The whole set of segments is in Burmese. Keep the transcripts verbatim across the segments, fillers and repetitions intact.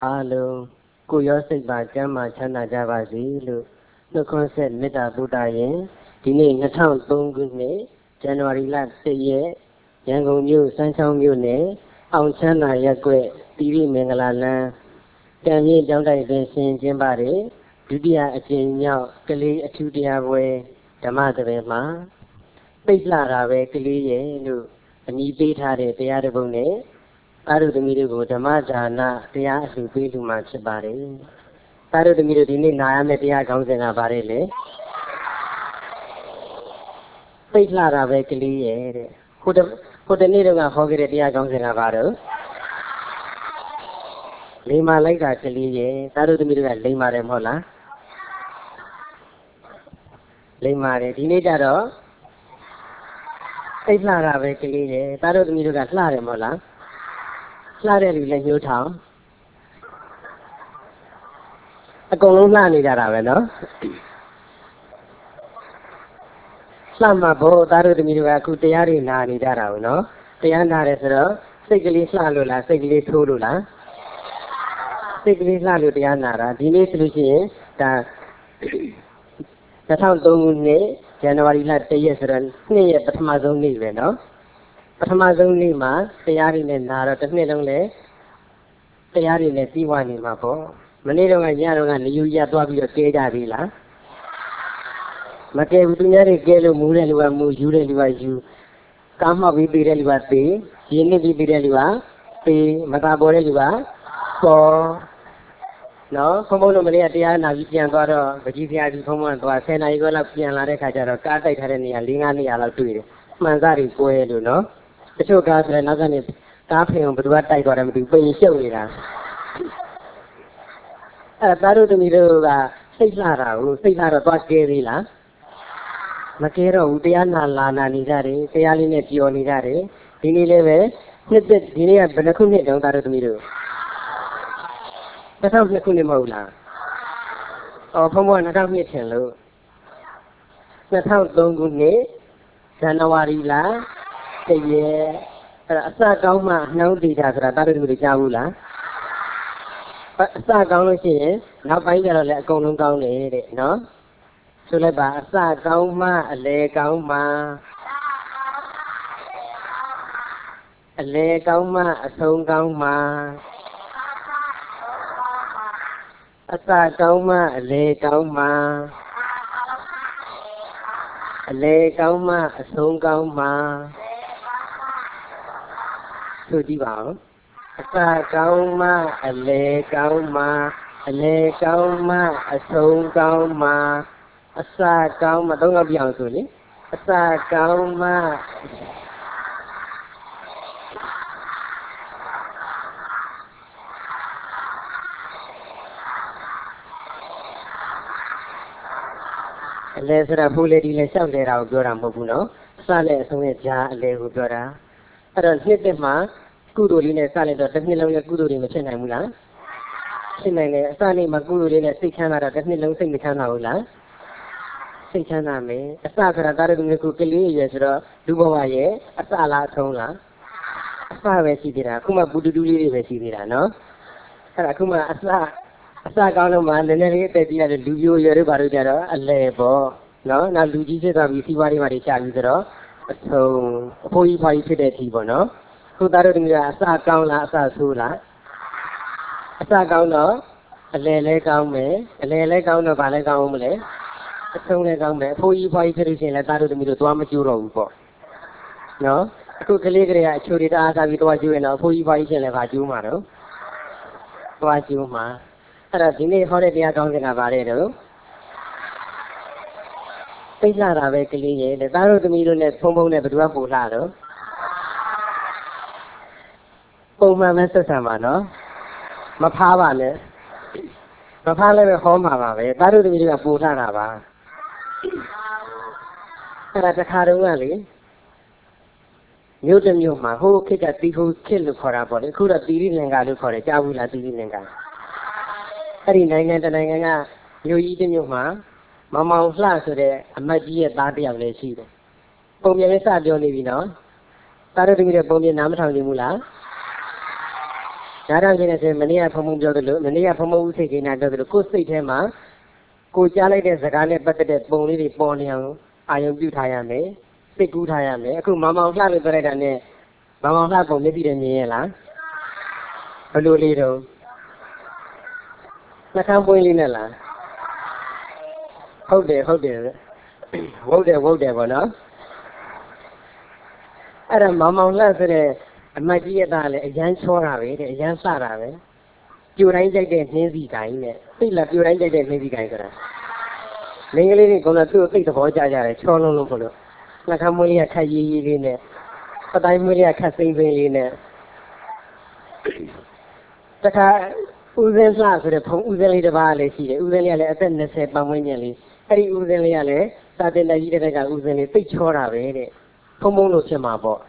အားလုံးကိုယ်ရောစိတ်ပါကျမ်းမာချမ်းသာကြပါစေလို့နှုတ်ခွန်းဆက်မေတ္တာပို့တာရင်ဒီနေ့၂၀၀၃ခုနှစ်ဇန်နဝါရီလ၁ရက်ရန်ကုန်မြို့စမ်းချောင်းမြို့နယ်အောင်ချမ်းသာရပ်ကွက်တိရိမင်္ဂလာလမ်းတန်မြင့်ကျောင်းတိုက်တွင်ဆင်ကျင်းပတဲ့ဒုတိယအကြိမ်မြောက်ကလေးအထူးတရားပွဲဓမ္မသဘင်မှာပိတ်လာတာပဲကလေးရဲ့လို့အမည်ပေးထားတဲ့တရားတစ်ပုဒ်နဲ့သားတို့သမီးတို့ကိုဓမ္မဒါနတရားအလှူပေးလူမှာဖြစ်ပါတယ်။သားတို့သမီးတို့ဒီနေ့နာရမယ့်တရားခေါင်းစဉ်ကပါတယ်လေ။ပိတ်လာတာပဲကလေးရဲ့တဲ့။ဟိုတဟိုတနေ့တော့ကဟောခဲ့တဲ့တရားခေါင်းစဉ်ကပါတော့လိမ္မာလိုက်တာကလေးရဲ့သားတို့သမီးတို့ကလိမ္မာတယ်မဟုတ်လား။လိမ္မာတယ်ဒီနေ့ကျတော့ပိတ်လာတာပဲကလေးရဲ့သားတို့သမီးတို့ကလှတယ်မဟုတ်လား။လှတဲ့လူလည်းညှိုးထောင်အကုန်လုံးလှနေကြတာပဲနော်လှမှာဘောသားတို့သမီးတို့ကအခုတရားတွေနာနေကြတာဘူးနော်တရားနာတယ်ဆိုတော့စိတ်ကလေးလှလို့လားစိတ်ကလေးထိုးလို့လားစိတ်ကလေးလှလို့တရားနာတာဒီနေ့ဆိုလို့ရှိရင်ဒါ၂၀၀၃ခုနှစ်ဇန်နဝါရီလ၁ရက်ဆိုတော့နှစ်ရက်ပထမဆုံးနေ့ပဲနော်ပထမဆုံးနေ့မှာတရားတွေနဲ့နာတော့တစ်နှစ်လုံးလည်းတရားတွေနဲ့ပြီးွားနေမှာပေါ့မနေ့တော့ကညတော့ကနေယူရသွားပြီးတော့ကဲကြပြီလားမကဲဘူးသူများတွေကဲလို့မူးတဲ့လူကမူးယူတဲ့လူကယူကားမှောက်ပြီးပြီးတဲ့လူကသေးရင်းနစ်ပြီးပြီးတဲ့လူကသေးမသာပေါ်တဲ့လူကပေါ်နော်ဘုံဘုံတို့မနေ့ကတရားနာပြီးပြန်သွားတော့ပကြီးဖျားကြီးဘုံဘုံသွားဆယ်နာရီခွဲလောက်ပြန်လာတဲ့ခါကျတော့ကားတိုက်ထားတဲ့နေရာ၄-၅နေရာလောက်တွေ့တယ်မှန်စားတွေကွဲလို့နော်တချို့ကားဆိုရင်နောက်ကနေကားဖင်အောင်ဘယ်သူကတိုက်သွားတယ်မသိဘူးပိန်ရှုပ်နေတာအဲသားတို့သမီးတို့ကစိတ်လှတာကိုစိတ်လှတော့သွားကဲသေးလားမကဲတော့ဘူးတရားနာလာနာနေကြတယ်တရားလေးနဲ့ပျော်နေကြတယ်ဒီနေ့လည်းပဲနှစ်သက်ဒီနေ့ကဘယ်နှခုနှစ်တုန်းသားတို့သမီးတို့၂၀၀၂ခုနှစ်မဟုတ်လားအော်ဘုံဘုံက၂၀၀၂ထင်လို့၂၀၀၃ခုနှစ်ဇန်နဝါရီလ၁ရက်အဲ့ဒါအစကောင်းမှနှောင်းတည်တာဆိုတာသားတို့တွေကြားဘူးလားအစကောင်းလို့ရှိရင်နောက်ပိုင်းကျတော့လည်းအကုန်လုံးကောင်းတယ်တဲ့နော်ဆိုလိုက်ပါအစကောင်းမှအလယ်ကောင်းမှအလယ်ကောင်းမှအဆုံးကောင်းမှအစကောင်းမှအလယ်ကောင်းမှအလယ်ကောင်းမှအဆုံးကောင်းမှဆိုကြည့်ပါဦးအစကောင်းမှအလယ်ကောင်းမှအလယ်ကောင်းမှအဆုံးကောင်းမှအစကောင်းမှသုံးယောက်ပြအောင်ဆိုလေအစကောင်းမှအလယ်ဆိုတာဖူးလေဒီလေလျှောက်လေတာကိုပြောတာမဟုတ်ဘူးနော်အစနဲ့အဆုံးရဲ့ကြားအလယ်ကိုပြောတာအဲ့တော့နှစ်သက်မှာကုသိုလ်လေးနဲ့စလိုက်တော့တစ်နှစ်လုံးရဲ့ကုသိုလ်တွေမဖြစ်နိုင်ဘူးလားဖြစ်နိုင်တယ်အစနေ့မှာကုသိုလ်လေးနဲ့စိတ်ချမ်းသာတော့တစ်နှစ်လုံးစိတ်မချမ်းသာဘူးလားစိတ်ချမ်းသာမယ်အစဆိုတာတာရတုမျိုးကလေးရွယ်ဆိုတော့လူဘဝရဲ့အစလားအဆုံးလားအစပဲရှိသေးတာအခုမှဘူတူတူလေးတွေပဲရှိသေးတာနော်အဲ့ဒါအခုမှအစအစကောင်းလို့မှနည်းနည်းလေးအသက်ကြီးရတဲ့လူမျိုးရွယ်တို့ဘာလို့ကြတော့အလဲပေါ့နော်နောက်လူကြီးဖြစ်သွားပြီးစီးပွားရေးဘာတွေရှာပြီးဆိုတော့အဆုံးအဖိုးကြီးဖွားကြီးဖြစ်တဲ့အထိပေါ့နော်ခုသားတို့တမျိုးကအစကောင်းလားအစဆိုးလားအစကောင်းတော့အလဲလဲကောင်းမယ်အလဲလဲကောင်းတော့ဗာလဲကောင်းအောင်မလဲအဆုံးလဲကောင်းမယ်အဖိုးကြီးဖွားကြီးဖြစ်လို့ရှိရင်လည်းသားတို့တမျိုးတို့သွားမကျိုးတော့ဘူးပေါ့နော်အခုကလေးကလေးကအချိုတွေတအားစားပြီးသွားကျိုးရင်တော့အဖိုးကြီးဖွားကြီးဖြစ်ရင်လည်းဗာကျိုးမှာတော့သွားကျိုးမှာအဲ့ဒါဒီနေ့ဟောတဲ့တရားကောင်းစဉ်ကဗာတဲ့တော့ပိတ်လာတာပဲကလေးရဲ့သားတို့သမီးတို့နဲ့ဖုံဖုံနဲ့ဘယ်သူကပို့လာတော့ပုံမှန်ပဲဆက်ဆံပါနော်မဖားပါနဲ့မဖားလည်းပဲဟောမှာပါပဲသားတို့သမီးတွေကပို့ထားတာပါအဲ့ဒါတခါတုန်းကလေမြို့တစ်မြို့မှာဟိုခေတ်ကတီဟိုခေတ်လို့ခေါ်တာပေါ့လေအခုတော့တီရိလင်္ကာလို့ခေါ်တယ်ကြားဘူးလားတီရိလင်္ကာအဲ့ဒီနိုင်ငံတနိုင်ငံကမြို့ကြီးတစ်မြို့မှာမမောင်လှဆိုတဲ့အမတ်ကြီးရဲ့သားတစ်ယောက်လည်းရှိတယ်ပုံပြင်လေးစပြောနေပြီနော်သားတို့သမီးတွေပုံပြင်နားမထောင်ကြဘူးလားဟညာတော်ချင်းနဲ့ဆိုမနေ့ကဖုံဖုံပြောသလိုမနေ့ကဖုံဖုံဦးစိတ်ကိန်းနာပြောသလိုကိုယ်စိတ်ထဲမှာကိုကြားလိုက်တဲ့စကားနဲ့ပတ်သက်တဲ့ပုံလေးတွေပေါ်နေအောင်အာရုံပြုထားရမယ်စိတ်ကူးထားရမယ်အခုမမောင်လှလို့ပြောလိုက်တာနဲ့မမောင်လှပုံမျက်စိနဲ့မြင်ရလားဘယ်လိုလေးတော့နှာခမ်းပွင့်လေးနဲ့လားဟုတ်တယ်ဟုတ်တယ်ဝုတ်တယ်ဝုတ်တယ်ပေါ့နော်အဲ့ဒါမမောင်လှဆိုတဲ့အမတ်ကြီးရဲ့သားလည်းအရန်ချောတာပဲတဲ့အရန်လှတာပဲပြိုတိုင်းကြိုက်တဲ့နှင်းစီကိုင်းနဲ့သိလားပြိုတိုင်းကြိုက်တဲ့နှင်းစီကိုင်းဆိုတာမင်းကလေးတွေကလည်းသူ့ကိုသိသဘောကျကြတယ်ချောလုံးလုံးလို့နှာခမ်းမွေးလေးကခက်ရေးရေးလေးနဲ့ပတိုင်းမွေးလေးကခက်စိမ့်စိမ့်လေးနဲ့တခါဦးစင်းလှဆိုတဲ့ဖုံဦးစင်းလေးတစ်ပါးလည်းရှိတယ်ဦးစင်းလေးကလည်းအသက်၂၀ပတ်ဝန်းကျင်လေးအဲ့ဒီဦးစင်းလေးကလည်းစာတင်လက်ကြီးတဲ့ကဦးစင်းလေးသိချောတာပဲတဲ့ဖုံဖုံလို့ဖြစ်မှာပေါ့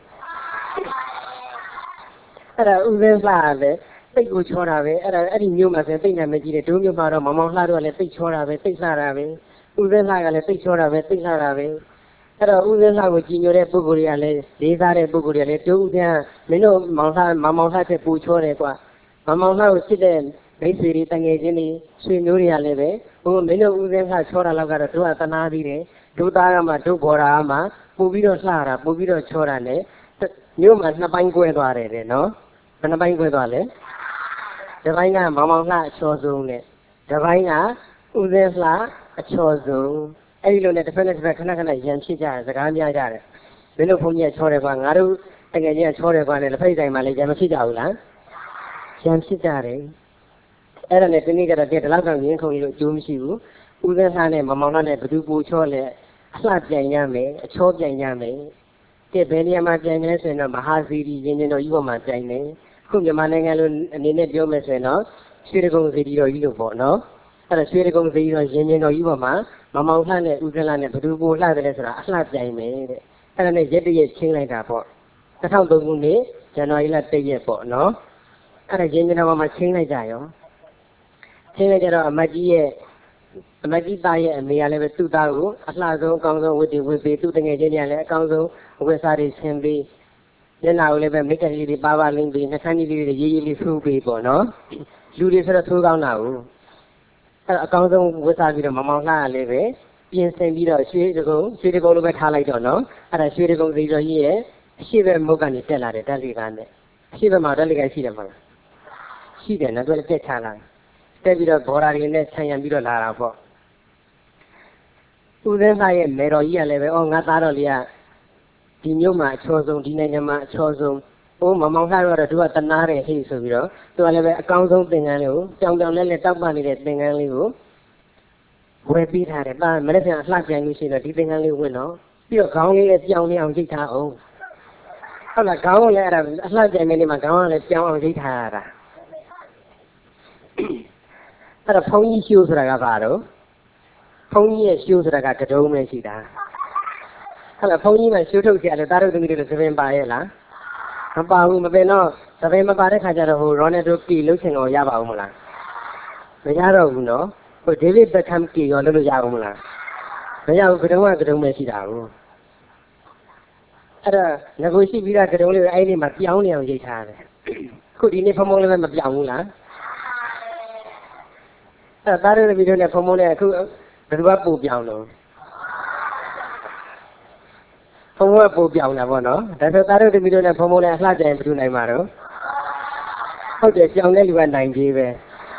အဲ့ဒါဦးစင်းလှလည်းသိကိုချောတာပဲအဲ့ဒါအဲ့ဒီမျိုးမှာဆိုသိနာမကြီးတဲ့ဒုမျိုးမှာတော့မမောင်လှတော့လည်းသိချောတာပဲသိလှတာပဲဦးစင်းလှကလည်းသိချောတာပဲသိလှတာပဲအဲ့တော့ဦးစင်းလှကိုကြည်ညိုတဲ့ပုဂ္ဂိုလ်တွေကလည်းလေးစားတဲ့ပုဂ္ဂိုလ်တွေကလည်းဒုဦးပြန်မင်းတို့မောင်လှမမောင်လှတဲ့ပူချောတယ်ကွာမမောင်လှကိုချစ်တဲ့မိတ်ဆွေတွေတငယ်ချင်းတွေဆွေမျိုးတွေကလည်းပဲဟိုမင်းတို့ဦးစင်းလှချောတာလောက်ကတော့တို့ကသနာသေးတယ်တို့သားကမှတို့ဘော်တာကမှပို့ပြီးတော့လှတာပို့ပြီးတော့ချောတာနဲ့မျိုးမှာနှစ်ပိုင်းကွဲသွားတယ်တဲ့နော်ဘယ်နှပိုင်းကွဲသွားလဲဒီပိုင်းကမောင်မောင်လှအချောဆုံးနဲ့ဒီပိုင်းကဦးစင်းလှအချောဆုံးအဲ့ဒီလိုနဲ့တစ်ဖက်နဲ့တစ်ဖက်ခဏခဏရန်ဖြစ်ကြတယ်စကားများကြတယ်မင်းတို့ဘုန်းကြီးကချောတယ်ကွာငါတို့တကယ်ကြီးကချောတယ်ကွာနဲ့လက်ဖက်ဆိုင်မှာလည်းရန်မဖြစ်ကြဘူးလားရန်ဖြစ်ကြတယ်အဲ့ဒါနဲ့ဒီနေ့ကျတော့ဒီလောက်တော့ရင်းခုံကြီးလို့အကျိုးမရှိဘူးဦးစင်းလှနဲ့မောင်မောင်လှနဲ့ဘယ်သူပူချောလဲအလှပြန်ရမယ်အချောပြန်ရမယ်ကဲဘယ်နေရာမှာပြန်လဲဆိုရင်တော့မဟာစီရီရင်းချင်းတော်ကြီးပေါ်မှာပြန်တယ်ခုမြန်မာနိုင်ငံလိုအနေနဲ့ပြောမယ်ဆိုရင်တော့ရွှေတကုံစီရီတော်ကြီးလို့ပေါ့နော်အဲ့ဒါရွှေတကုံစီရီတော်ရင်းချင်းတော်ကြီးပေါ်မှာမမောင်လှနဲ့ဦးစင်းလှနဲ့ဘယ်သူပူလှတယ်လဲဆိုတာအလှပြန်မယ်တဲ့အဲ့ဒါနဲ့ရက်တရက်ချင်းလိုက်တာပေါ့၂၀၀၃ခုနှစ်ဇန်နဝါရီလ၁ရက်ပေါ့နော်အဲ့ဒါရင်းချင်းတော်မှာချင်းလိုက်ကြရောချင်းလိုက်ကြတော့အမတ်ကြီးရဲ့အမတ်ကြီးသားရဲ့အမေကလည်းပဲသူ့သားကိုအလှဆုံးအကောင်းဆုံးဝတ်တွေဝတ်ပေးသူ့တငယ်ချင်းတွေကလည်းအကောင်းဆုံးဝတ်စားတွေဆင်ပေးညနာကိုလည်းပဲမိတ်ကလေးတွေပါပါလင်းပေးနှခမ်းကြီးလေးတွေရေးရေးလေးထိုးပေးပေါ့နော်လူတွေဆိုတော့ထိုးကောင်းတာကိုအဲ့အကောင်းဆုံးဝတ်စားပြီးတော့မမောင်လှရလည်းပဲပြင်ဆင်ပြီးတော့ရွှေတကုံရွှေတကုံလိုပဲထားလိုက်တော့နော်အဲ့ဒါရွှေတကုံစီတော်ကြီးရဲ့အရှိဘက်မုတ်ကနေတက်လာတယ်တက်လီကနဲ့အရှိဘက်မှာတက်လီကရှိတယ်မဟုတ်လားရှိတယ်နော်သူလည်းတက်ချလာတက်ပြီးတော့ဘော်ဒါတွေနဲ့ဆံရံပြီးတော့လာတာပေါ့ဦးစင်းလှရဲ့မေတော်ကြီးကလည်းပဲအော်ငါသားတော်လေးကဒီမျိုးမှာအချောဆုံးဒီနိုင်ငံမှာအချောဆုံးအိုးမမောင်လှတော့သူကတနာတယ်ဟိဆိုပြီးတော့သူကလည်းပဲအကောင်းဆုံးသင်္ကန်းလေးကိုကြောင်ကြောင်လဲလဲတောက်ပနေတဲ့သင်္ကန်းလေးကိုဝယ်ပေးထားတယ်။ဒါမနေ့ကအလှပြန်လို့ရှိရင်တော့ဒီသင်္ကန်းလေးဝင်တော့ပြီးတော့ခေါင်းလေးလည်းပြောင်းနေအောင်ရိတ်ထားအောင်ဟုတ်လားခေါင်းကလည်းအဲ့ဒါအလှပြန်နေနေမှာခေါင်းကလည်းပြောင်းအောင်ရိတ်ထားရတာအဲ့ဒါဘုန်းကြီးရှိုးဆိုတာကဘာတော့ဘုန်းကြီးရဲ့ရှိုးဆိုတာကကတုံးပဲရှိတာဟုတ်လားဘုန်းကြီးမှရှိုးထုတ်ကြတယ်တားတို့သမီးတို့သပင်ပါရဲ့လားမပါဘူးမပင်တော့သပင်မပါတဲ့ခါကျတော့ဟိုရော်နယ်ဒိုကီလှုပ်ချင်တော့ရပါဦးမလားမရတော့ဘူးနော်ဟိုဒေးဗစ်ဘက်ခမ်ကီရောလုပ်လို့ရအောင်မလားမရဘူးကတုံးကကတုံးပဲရှိတာကိုအဲ့ဒါငကိုရှိပြီးသားကတုံးလေးကိုအဲ့ဒီမှာပြောင်းနေအောင်ရိတ်ထားတယ်ခုဒီနေ့ဖုံဖုံလည်းမပြောင်းဘူးလားအဲ့ဒါသားတို့ဗီဒီယိုနဲ့ဖုံဖုံနဲ့အခုဘယ်သူကပို့ပြောင်းလို့ဖုံဖုံကပို့ပြောင်းတာပေါ့နော်ဒါဆိုသားတို့ဗီဒီယိုနဲ့ဖုံဖုံနဲ့အလှကြရင်ဘယ်သူနိုင်မှာတော့ဟုတ်တယ်ပြောင်းတဲ့လူကနိုင်ကြီးပဲ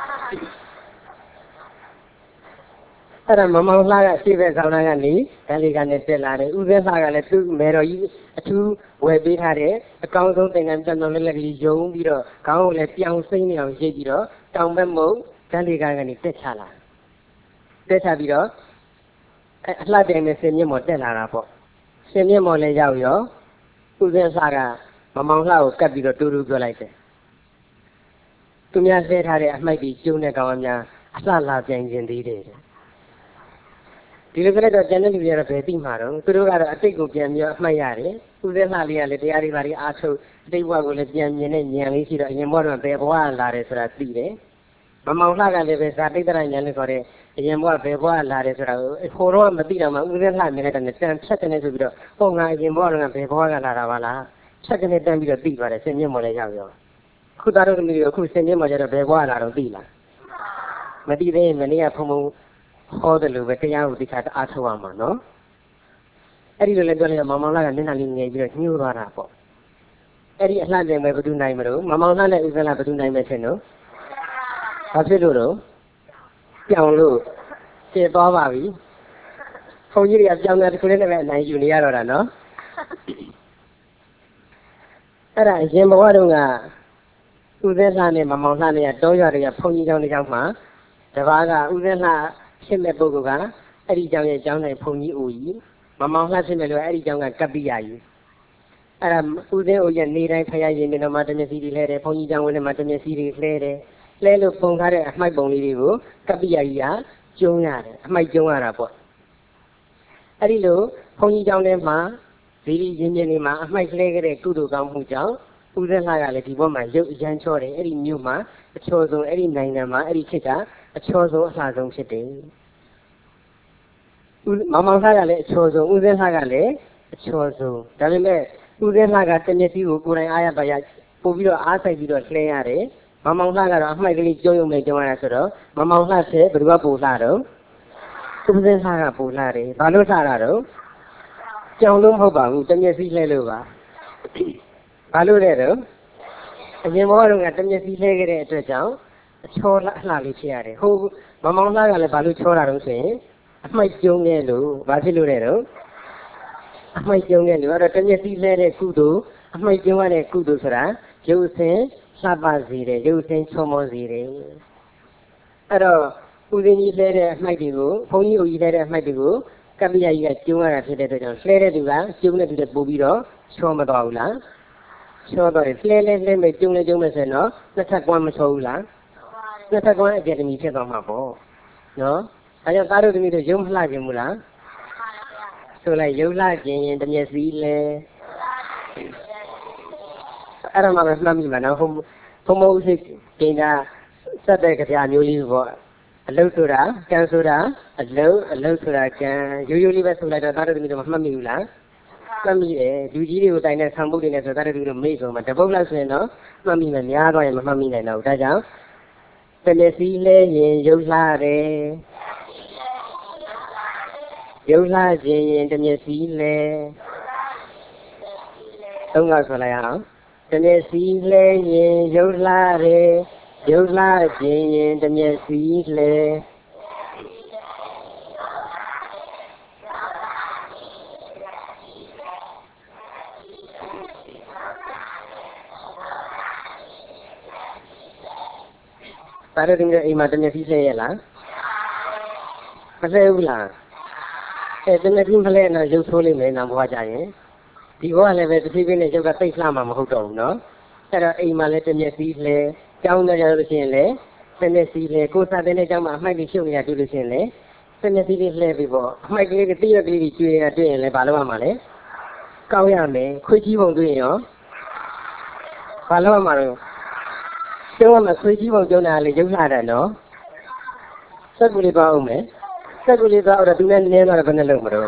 အဲ့ဒါမမောင်လှကရှိပဲဆောင်လာကနေဒန်လီကနေတက်လာတယ်ဦးစင်းလှကလည်းသူ့မေတော်ကြီးအထူးဝယ်ပေးထားတဲ့အကောင်းဆုံးသင်္ကန်းပြန်တော်လေးလည်းကြီးယုံပြီးတော့ခေါင်းကိုလည်းပြောင်းစိမ့်နေအောင်ရိတ်ပြီးတော့တောင်ဘက်မုံဒန်လီကနေတက်ချလာတက်ချပြီးတော့အလှတိုင်နဲ့ဆင်မြင့်မော်တက်လာတာပေါ့ဆင်မြင့်မော်လည်းရောက်ရောဦးစင်းလှကမမောင်လှကိုကပ်ပြီးတော့တူတူပြောလိုက်တယ်သူများဆဲထားတဲ့အမိုက်ကြီးကျုံတဲ့ကောင်အများအလှလာပြန်ကျင်သေးတယ်ဒီလိုကြတော့ကျန်တဲ့လူတွေကတော့ဘယ်သိမှာတော့သူတို့ကတော့အတိတ်ကိုပြန်ပြီးအမှတ်ရတယ်ဦးစင်းလှလေးကလည်းတရားတွေဘာတွေအားထုတ်အတိတ်ဘဝကိုလည်းပြန်မြင်တဲ့ဉာဏ်လေးရှိတော့အရင်ဘဝတော့ဘယ်ဘဝလာတယ်ဆိုတာသိတယ်မမောင်လှကလည်းပဲဇာတိတ္တရဉာဏ်လေးခေါ်တဲ့အရင်ဘဝဘယ်ဘဝလာတယ်ဆိုတာကိုဟိုတော့မသိတော့မှဦးစင်းလှမြင်လိုက်တဲ့တန်ဖြတ်တယ်ဆိုပြီးတော့ဟောငါအရင်ဘဝတော့ဘယ်ဘဝကလာတာပါလားဖြတ်ကနေတန်းပြီးတော့သိသွားတယ်ဆင်မြင့်မော်လည်းရောက်ရောခုသားတို့သမီးတွေအခုစင်ချင်းမှာကျတော့ဘယ်ဘွားလာတော့သိလားမသိသေးရင်မနေ့ကဖုံဖုံဟောတယ်လို့ပဲတရားကိုဒီခါအားထုတ်ရမှာနော်အဲ့ဒီလိုလည်းပြောလိုက်တော့မောင်မောင်လာကမျက်နှာလေးငယ်ပြီးတော့ညှိုးသွားတာပေါ့အဲ့ဒီအလှပြင်မဲ့ဘယ်သူနိုင်မလို့မောင်မောင်လာနဲ့ဦးစန်းလာဘယ်သူနိုင်မဲ့ထင်တော့ဘာဖြစ်လို့တော့ပြောင်းလို့ပြည့်သွားပါပြီဘုန်းကြီးတွေကပြောင်းတဲ့တစ်ခုလေးနဲ့ပဲအနိုင်ယူနေရတော့တာနော်အဲ့ဒါအရင်ဘဝတုန်းကဦးစင်းလှနဲ့မမောင်လှနဲ့တောရွာတွေကဘုန်းကြီးကျောင်းတစ်ကျောင်းမှာတပားကဦးစင်းလှဖြစ်မဲ့ပုဂ္ဂိုလ်ကအဲ့ဒီကျောင်းရဲ့ကျောင်းတိုင်းဘုန်းကြီးအိုကြီးမမောင်လှဖြစ်မဲ့လို့အဲ့ဒီကျောင်းကကပ္ပိယကြီးအဲ့ဒါဦးစင်းအိုရဲ့နေတိုင်းဖရာရင်နေတော့မှတမျက်စီတွေလှဲတယ်ဘုန်းကြီးကျောင်းဝင်ထဲမှာတမျက်စီတွေလှဲတယ်လှဲလို့ပုံထားတဲ့အမှိုက်ပုံလေးတွေကိုကပ္ပိယကြီးကကျုံရတယ်အမှိုက်ကျုံရတာပေါ့အဲ့ဒီလိုဘုန်းကြီးကျောင်းထဲမှာဇီရီရင်းမြစ်တွေမှာအမှိုက်လှဲခဲ့တဲ့ကုသိုလ်ကောင်းမှုကြောင့်ဦးစင်းလှကလည်းဒီဘက်မှာရုပ်အရန်ချောတယ်အဲ့ဒီမြို့မှာအချောဆုံးအဲ့ဒီနိုင်ငံမှာအဲ့ဒီခေတ်ကအချောဆုံးအလှဆုံးဖြစ်တယ်မောင်မောင်လှကလည်းအချောဆုံးဦးစင်းလှကလည်းအချောဆုံးဒါပေမဲ့ဦးစင်းလှကတမျက်စီကိုကိုယ်တိုင်အားရပါရပို့ပြီးတော့အားဆိုင်ပြီးတော့လှဲရတယ်မောင်မောင်လှကတော့အမှိုက်ကလေးကျုံရုံနဲ့ကျုံရတာဆိုတော့မောင်မောင်လှတဲ့ဘယ်သူကပို့လှတော့ဦးစင်းလှကပို့လှတယ်ဘာလို့လှတာတော့ကြောင်လို့မဟုတ်ပါဘူးတမျက်စီလှဲလို့ပါဘာလို့လဲတော့အရင်ဘဝတုန်းကတမျက်စီလှဲခဲ့တဲ့အတွက်ကြောင့်အချောလှလှလေးဖြစ်ရတယ်ဟိုမောင်မောင်လှကလည်းဘာလို့ချောတာတော့ဆိုရင်အမှိုက်ကျုံခဲ့လို့ဘာဖြစ်လို့လဲတော့အမှိုက်ကျုံခဲ့လို့အဲ့တော့တမျက်စီလှဲတဲ့ကုသိုလ်အမှိုက်ကျုံရတဲ့ကုသိုလ်ဆိုတာရုပ်ဆင်းလှပစေတယ်ရုပ်ဆင်းချောမောစေတယ်အဲ့တော့ဦးစင်းကြီးလှဲတဲ့အမှိုက်တွေကိုဘုန်းကြီးဦးကြီးလှဲတဲ့အမှိုက်တွေကိုကပ္ပိယကြီးကကျုံရတာဖြစ်တဲ့အတွက်ကြောင့်လှဲတဲ့သူကကျုံတဲ့သူတွေပို့ပြီးတော့ချောမသွားဘူးလားချောတော့လှဲလဲလှဲမဲ့ကျုံလဲကျုံမဲ့ဆိုတော့နှစ်ထပ်ကွမ်းမချောဘူးလားနှစ်ထပ်ကွမ်းအကျယ်တမီဖြစ်သွားမှာပေါ့နော်အဲကြောင့်သားတို့သမီးတို့ရုံမလှခြင်းဘူးလားဆိုလိုက်ရုံလှခြင်းရင်တမျက်စီလဲအဲ့ဒါမှပဲမှတ်မိမှာနော်ဘုံဘုံမဟုတ်စိတ်ကျင်းတာစက်တဲ့ကြပြမျိုးလေးပေါ့အလုတ်ဆိုတာကံဆိုတာအလုတ်အလုတ်ဆိုတာကံရိုးရိုးလေးပဲဆိုလိုက်တော့သားတို့သမီးတို့မမှတ်မိဘူးလားမှတ်မိတယ်လူကြီးတွေကိုတိုင်တဲ့ဆံပုတ်တွေနဲ့ဆိုသားတို့သမီးတို့မေ့ဆုံးမှာတပုတ်လောက်ဆိုရင်တော့မှတ်မိမယ်များသွားရင်မမှတ်မိနိုင်တော့ဘူးဒါကြောင့်တမျက်စီလဲရင်ရုပ်လှတယ်ရုပ်လှခြင်းရင်တမျက်စီလဲသုံးခါဆိုလိုက်အောင်တမျက်စီလဲရင်ရုပ်လှတယ်ရုပ်လှခြင်းရင်တမျက်စီလဲဒါတို့ဒီနေ့အိမ်မှာတမျက်စီလဲရလားမလဲဘူးလားအဲတမျက်စီမလဲတော့ရုပ်ဆိုးလိမ့်မယ်နောက်ဘဝကြရင်ဒီဘဝလည်းပဲတစ်ဖြည်းဖြည်းနဲ့ရုပ်ကသိပ်လှမှာမဟုတ်တော့ဘူးနော်အဲ့တော့အိမ်မှာလည်းတမျက်စီလဲကျောင်းတော့ကြလို့ရှိရင်လည်းတမျက်စီလဲကိုယ်စားတဲ့ကျောင်းမှာအမှိုက်တွေရှုပ်နေတာတွေ့လို့ရှိရင်လည်းတမျက်စီလေးလှဲပြီးပေါ့အမှိုက်ကလေးတွေတိရကလေးတွေကျွေးနေတာတွေ့ရင်လည်းဘာလုပ်ရမှာလဲကောက်ရမယ်ခွေးကြီးပုံတွေ့ရင်ရောဘာလုပ်ရမှာလဲကျုံးရမှာခွေးကြီးပုံကျုံးတာလေရုပ်လှတယ်နော်စက်ကူလေးပါအောင်မယ်စက်ကူလေးသွားတော့သူနဲ့နင်းသွားတော့ဘယ်နဲ့လုပ်မလို့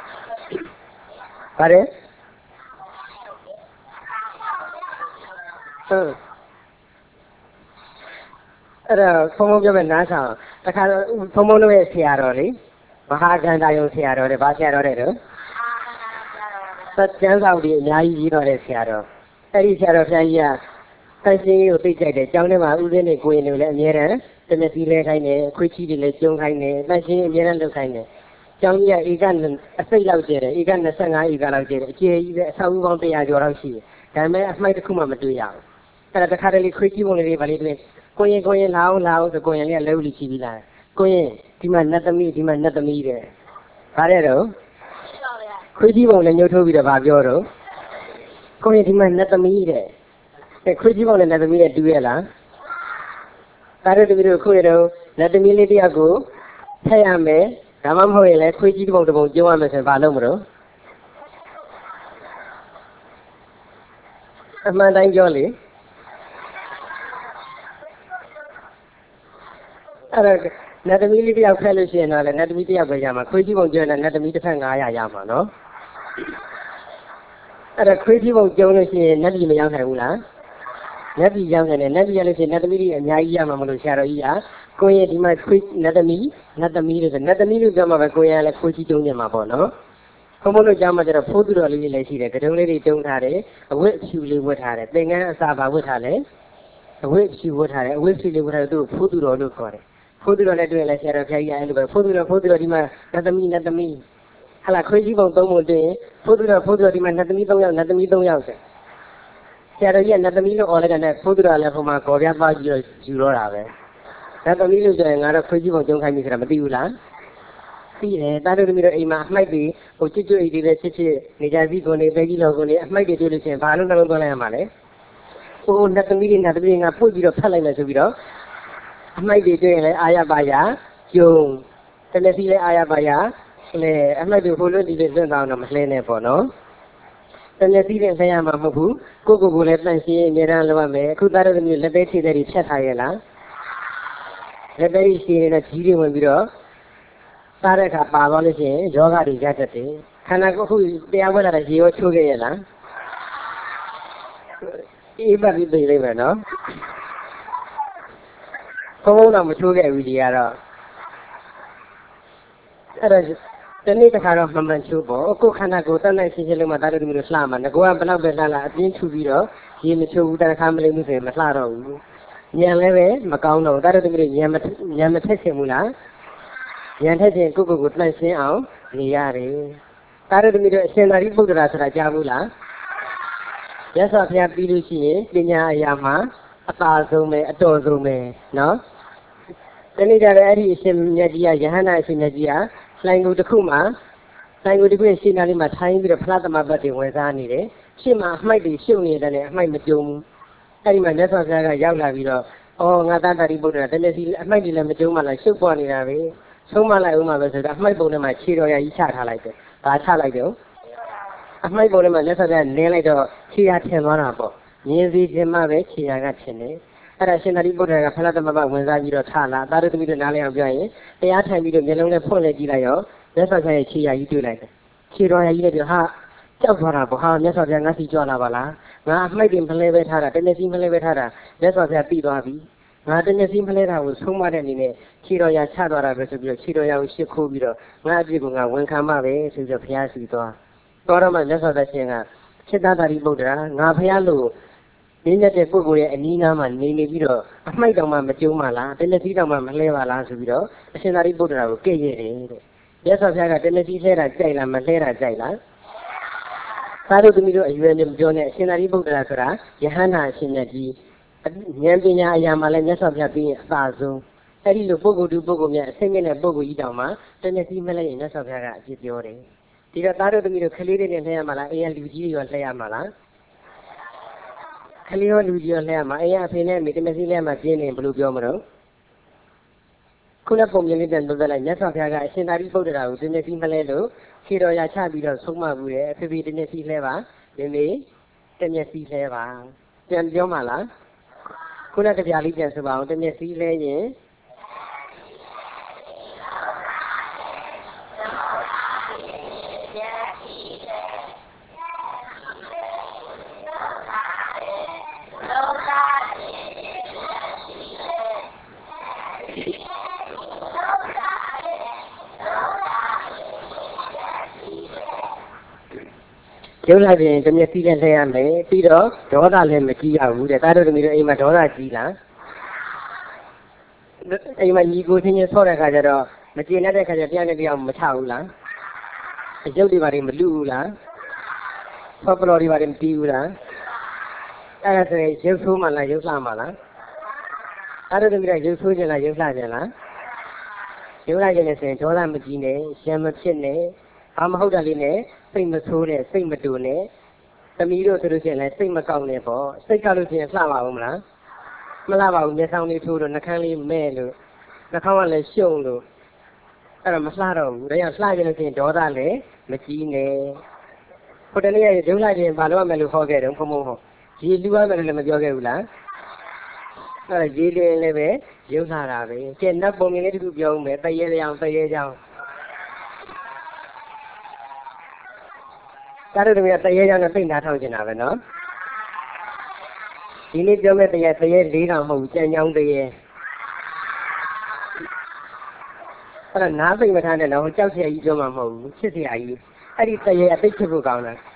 ဗါတယ်ဟုတ်အဲ့ဒါဖုံဖုံပြောမဲ့နားဆောင်တခါတော့ဖုံဖုံတို့ရဲ့ဆရာတော်လေမဟာကန္တာယုံဆရာတော်တဲ့ဗာဆရာတော်တဲ့တော့သတ်ကျမ်းစာတွေအများကြီးရေးတော်တဲ့ဆရာတော်အဲ့ဒီဆရာတော်ဆရာကြီးကတိုင်းစင်းကြီးကိုသိကြိုက်တယ်ကျောင်းထဲမှာဦးစင်းတွေကိုရင်တွေလည်းအများတန်းတမျက်စီလဲခိုင်းတယ်ခွေးချီတွေလည်းကျုံခိုင်းတယ်တိုင်းစင်းအများတန်းလုပ်ခိုင်းတယ်ကျောင်းကြီးကဧကအစိတ်လောက်ကျတယ်ဧက၂၅ဧကလောက်ကျတယ်အကျယ်ကြီးပဲအဆောက်အဦပေါင်း၁၀၀ကျော်လောက်ရှိတယ်ဒါပေမဲ့အမှိုက်တစ်ခုမှမတွေ့ရဘူးအဲ့ဒါတခါတလေခွေးကြီးပုံလေးတွေဗာလေးတွေ့ကိုရင်ကိုရင်လာအောင်လာအောင်ဆိုကိုရင်လေးကလဲဦးလီချီပြီးလာတယ်ကိုရင်ဒီမှာနတ်သမီးဒီမှာနတ်သမီးတဲ့ဗါတဲ့တော့ခွေးကြီးပုံလည်းညှို့ထိုးပြီးတော့ဗာပြောတော့ကိုရင်ဒီမှာနတ်သမီးတဲ့အဲခွေးကြီးပုံနဲ့နတ်သမီးနဲ့တူရဲ့လားဒါတို့တပည့်တို့ခုရတော့နတ်သမီးလေးတယောက်ကိုထည့်ရမယ်ဒါမှမဟုတ်ရင်လည်းခွေးကြီးပုံတစ်ပုံကျုံရမယ်ဆိုရင်ဘာလုပ်မလို့အမှန်တိုင်းပြောလေအဲ့တော့နတ်သမီးလေးတယောက်ဖက်လို့ရှိရင်တော့လည်းနတ်သမီးတယောက်ပဲရမှာခွေးကြီးပုံကျုံရင်နတ်သမီးတစ်ဖက်၅ရာရမှာနော်အဲ့တော့ခွေးကြီးပုံကျုံလို့ရှိရင်နတ်ပြည်မရောက်နိုင်ဘူးလားလက်ပြီးရောက်နေတယ်လက်ပြီးရလို့ရှိရင်နတ်သမီးတွေအများကြီးရမှာမလို့ဆရာတော်ကြီးကကိုရဲ့ဒီမှာခွေးနတ်သမီးနတ်သမီးလို့ဆိုနတ်သမီးလို့ပြောမှာပဲကိုရလည်းခွေးကြီးတုံးနေမှာပေါ့နော်ဘုံဘုံတို့ကြောင်းမှာကျတော့ဖိုးသူတော်လေးတွေလည်းရှိတယ်ကတုံးလေးတွေတုံးထားတယ်အဝတ်ဖြူလေးဝတ်ထားတယ်သင်္ကန်းအစာပါဝတ်ထားတယ်အဝတ်ဖြူဝတ်ထားတယ်အဝတ်ဖြူလေးဝတ်ထားတယ်သူ့ဖိုးသူတော်လို့ခေါ်တယ်ဖိုးသူတော်လည်းတွေ့လဲဆရာတော်ဖျားကြီးအဲ့လိုပဲဖိုးသူတော်ဖိုးသူတော်ဒီမှာနတ်သမီးနတ်သမီးဟာလာခွေးကြီးပုံသုံးပုံတွေ့ရင်ဖိုးသူတော်ဖိုးသူတော်ဒီမှာနတ်သမီးသုံးယောက်နတ်သမီးသုံးယောက်ဆိုဆရာတော်ကြီးကနတ်သမီးလို့អော်လိုက်တဲ့ဖိုးသူတော်လည်းဟိုမှာကော်ပြားပါပြီးတော့ယူတော့တာပဲနတ်သမီးလို့ဆိုရင်ငါတော့ခွေးကြီးပုံကျုံခိုင်းပြီဆိုတာမသိဘူးလားသိတယ်တားတို့သမီးတို့အိမ်မှာအမှိုက်တွေဟိုချွတ်ချွတ်အိမ်တွေလည်းချစ်ချစ်နေကြစီကုန်နေပဲကြီးလောကုန်နေအမှိုက်တွေတွေ့လို့ရှိရင်ဘာလို့နှလုံးသွင်းလိုက်ရမှာလဲဟိုနတ်သမီးတွေနတ်သမီးတွေကပွတ်ပြီးတော့ဖက်လိုက်မယ်ဆိုပြီးတော့အမှိုက်တွေတွေ့ရင်လည်းအာရပါရကျုံတနေ့စီလည်းအာရပါရလေအမှိုက်တွေဟိုလိုဒီလိုလွတ်သွားတော့မလှဲနဲ့ပေါ့နော်တနေ့စီလည်းလှဲရမှာမဟုတ်ဘူးကိုကိုကိုလည်းတန့်ရှင်းအများအားလုပ်ရမယ်အခုသားတို့သမီးလက်သေးခြေသေးတွေဖြတ်ထားရလားလက်သေးခြေတွေနဲ့ကြီးတွေဝင်ပြီးတော့စားတဲ့အခါပါသွားလို့ရှိရင်ယောဂတွေရတတ်တယ်ခန္ဓာကိုယ်ခုတရားဝဲလာတဲ့ရေရောချိုးခဲ့ရလားအေးပါပြီးသိလိမ့်မယ်နော်ဘုံဘုံတော့မချိုးခဲ့ဘူးဒီကတော့အဲ့ဒါတနေ့တစ်ခါတော့မှန်မှန်ချိုးပေါ့ကိုယ်ခန္ဓာကိုယ်တတ်နိုင်ရှင်းရှင်းလေးမှတားလို့ဒီလိုလှမှာငကောကဘလောက်ပဲလှလာအပြင်းထူပြီးတော့ရေမချိုးဘူးတခါမလိမ့်ဘူးဆိုရင်မလှတော့ဘူးညံလည်းပဲမကောင်းတော့ဘူးတားလို့ဒီလိုညံမညံမထက်ချင်ဘူးလားညံထက်ချင်ကိုကိုကိုတန့်ရှင်းအောင်နေရတယ်တားလို့ဒီလိုအရှင်သာရိပုတ္တရာဆိုတာကြားဘူးလားရသော်ဘုရားပြီးလို့ရှိရင်ပညာအရာမှာအသာဆုံးပဲအတော်ဆုံးပဲနော်တနေ့ကျတော့အဲ့ဒီအရှင်မြတ်ကြီးကယဟန္တာအရှင်မြတ်ကြီးကလှိုင်ကိုတစ်ခုမှာလှိုင်ကိုတစ်ခုရဲ့ရှင်းနာလေးမှာထိုင်းပြီးတော့ဖလားသမဘတ်တွေဝင်စားနေတယ်ရှင်းမှာအမှိုက်တွေရှုပ်နေတယ်နဲ့အမှိုက်မကြုံဘူးအဲ့ဒီမှာမြတ်စွာဘုရားကရောက်လာပြီးတော့အော်ငါသားတာရိပုတ္တရာတနေ့စီအမှိုက်တွေလည်းမကြုံမှလားရှုပ်ပေါ်နေတာပဲဆုံးမလိုက်ဦးမှာပဲဆိုတော့အမှိုက်ပုံထဲမှာခြေတော်ရကြီးချထားလိုက်တယ်ဒါချလိုက်တယ်အမှိုက်ပုံထဲမှာမြတ်စွာဘုရားနင်းလိုက်တော့ခြေရထင်သွားတာပေါ့မြင်စီခြင်းမှပဲခြေရကထင်တယ်အဲ့ဒါရှင်သာရိပုတ္တရာကဖလားသမဘတ်ဝင်စားပြီးတော့ထလာသာရသမီးတို့နားလည်အောင်ပြောရင်တရားထိုင်ပြီးတော့မျက်လုံးနဲ့ဖွင့်လိုက်ကြည့်လိုက်ရောမြတ်စွာဘုရားရဲ့ခြေရကြီးတွေ့လိုက်တယ်ခြေတော်ရကြီးလည်းပြောဟာကြောက်သွားတာပေါ့ဟာမြတ်စွာဘုရားငါစီကြွလာပါလားငါအမှိုက်တွေမလဲပဲထားတာတနေ့စီမလဲပဲထားတာမြတ်စွာဘုရားပြီးသွားပြီငါတနေ့စီမလဲတာကိုဆုံးမတဲ့အနေနဲ့ခြေတော်ရချသွားတာပဲဆိုပြီးတော့ခြေတော်ရကိုရှစ်ခိုးပြီးတော့ငါအပြစ်ကိုငါဝန်ခံမှပဲဆိုပြီးတော့ဘုရားစီသွားတော်တော့မှမြတ်စွာဘုရားရှင်ကစိတ္တသာရိပုတ္တရာငါဘုရားလို့နင်းတဲ့ပုဂ္ဂိုလ်ရဲ့အနီးနားမှာနေနေပြီးတော့အမှိုက်တောင်မှမကျုံးပါလားတနေ့စီတောင်မှမလဲပါလားဆိုပြီးတော့အရှင်သာရိပုတ္တရာကိုကဲ့ရဲ့တယ်တဲ့မြတ်စွာဘုရားကတနေ့စီလဲတာကြိုက်လားမလဲတာကြိုက်လားသာတို့သမီးတို့အရွယ်နဲ့ပြောနေအရှင်သာရိပုတ္တရာဆိုတာယဟန္တာအရှင်မြတ်ကြီးဉာဏ်ပညာအရာမှာလည်းမြတ်စွာဘုရားပြီးရင်အသာဆုံးအဲ့ဒီလိုပုဂ္ဂိုလ်တူပုဂ္ဂိုလ်များအစိမ့်မြင့်တဲ့ပုဂ္ဂိုလ်ကြီးတောင်မှတနေ့စီမလဲရင်မြတ်စွာဘုရားကအပြစ်ပြောတယ်ဒီတော့သာတို့သမီးတို့ခလေးတွေနဲ့လှည့်ရမှာလားအေးရလူကြီးတွေရောလှည့်ရမှာလားခလေးရောလူကြီးရောလှည့်ရမှာအေးရအဖေနဲ့မိတမစီလဲမှာပြင်းနေဘယ်လိုပြောမလို့ခုနပုံမြင်လေးပြန်ပြောလိုက်မြတ်စွာဘုရားကအရှင်သာရိပုတ္တရာကိုတနေ့စီမလဲလို့ခြေတော်ရချပြီးတော့ဆုံးမဘူးတယ်အဖေဖေတနေ့စီလဲပါမိမိတနေ့စီလဲပါပြန်ပြောမှာလားခုနကကြာလေးပြန်ဆိုပါအောင်တနေ့စီလဲရင်ကျုပ်လိုက်ရင်တမျက်စီးနဲ့လှည့်ရမယ်ပြီးတော့ဒေါသလည်းမကြီးရဘူးတဲ့သားတို့သမီးတို့အိမ်မှာဒေါသကြီးလားအိမ်မှာညီကိုချင်းချင်းဆော့တဲ့ခါကျတော့မကျေနပ်တဲ့ခါကျတရားနဲ့တရားမချဘူးလားအယုတ်တွေဘာတွေမလူဘူးလားဆော့ပလော်တွေဘာတွေမတီးဘူးလားအဲ့ဒါဆိုရင်ရုပ်ဆိုးမှလားရုပ်လှမှလားသားတို့သမီးတို့ရုပ်ဆိုးခြင်းလားရုပ်လှခြင်းလားရုပ်လှခြင်းနဲ့ဆိုရင်ဒေါသမကြီးနဲ့ရံမဖြစ်နဲ့ဘာမဟုတ်တာလေးနဲ့စိတ်မဆိုးနဲ့စိတ်မတူနဲ့သမီးတို့ဆိုလို့ရှိရင်လည်းစိတ်မကောင်းနဲ့ပေါ့စိတ်ကောက်လို့ရှိရင်လှပါဦးမလားမလှပါဘူးမျက်စောင်းလေးထိုးလို့နှာခမ်းလေးမဲ့လို့နှာခေါင်းကလည်းရှုံလို့အဲ့တော့မလှတော့ဘူးဒါကြောင့်လှကြလို့ရှိရင်ဒေါသလည်းမကြီးနဲ့ဟိုတနေ့ရုပ်လှခြင်းဘာလို့ရမယ်လို့ဟောခဲ့တယ်ဘုံဘုံဟောရေလူရမယ်လို့လည်းမပြောခဲ့ဘူးလားအဲ့ဒါရေလေးလည်းပဲရုပ်လှတာပဲကျက်နတ်ပုံမြင်လေးတစ်ခုပြောဦးမယ်တရေလျောင်တရေချောင်းသားတို့တွေကတရေချောင်းနဲ့ပြိတ်နာထောက်နေတာပဲနော်ဒီနေ့ပြောမဲ့တရားတရားလေးတောင်မဟုတ်ကြံကြောင်းတရားအဲ့တော့နားသိမ့်မထားနဲ့တော့ကြောက်เสียကြီးပြောမှာမဟုတ်ဘူးချစ်เสียကြီးအဲ့ဒီတရားအသိချစ်ဖို့ကောင်းလား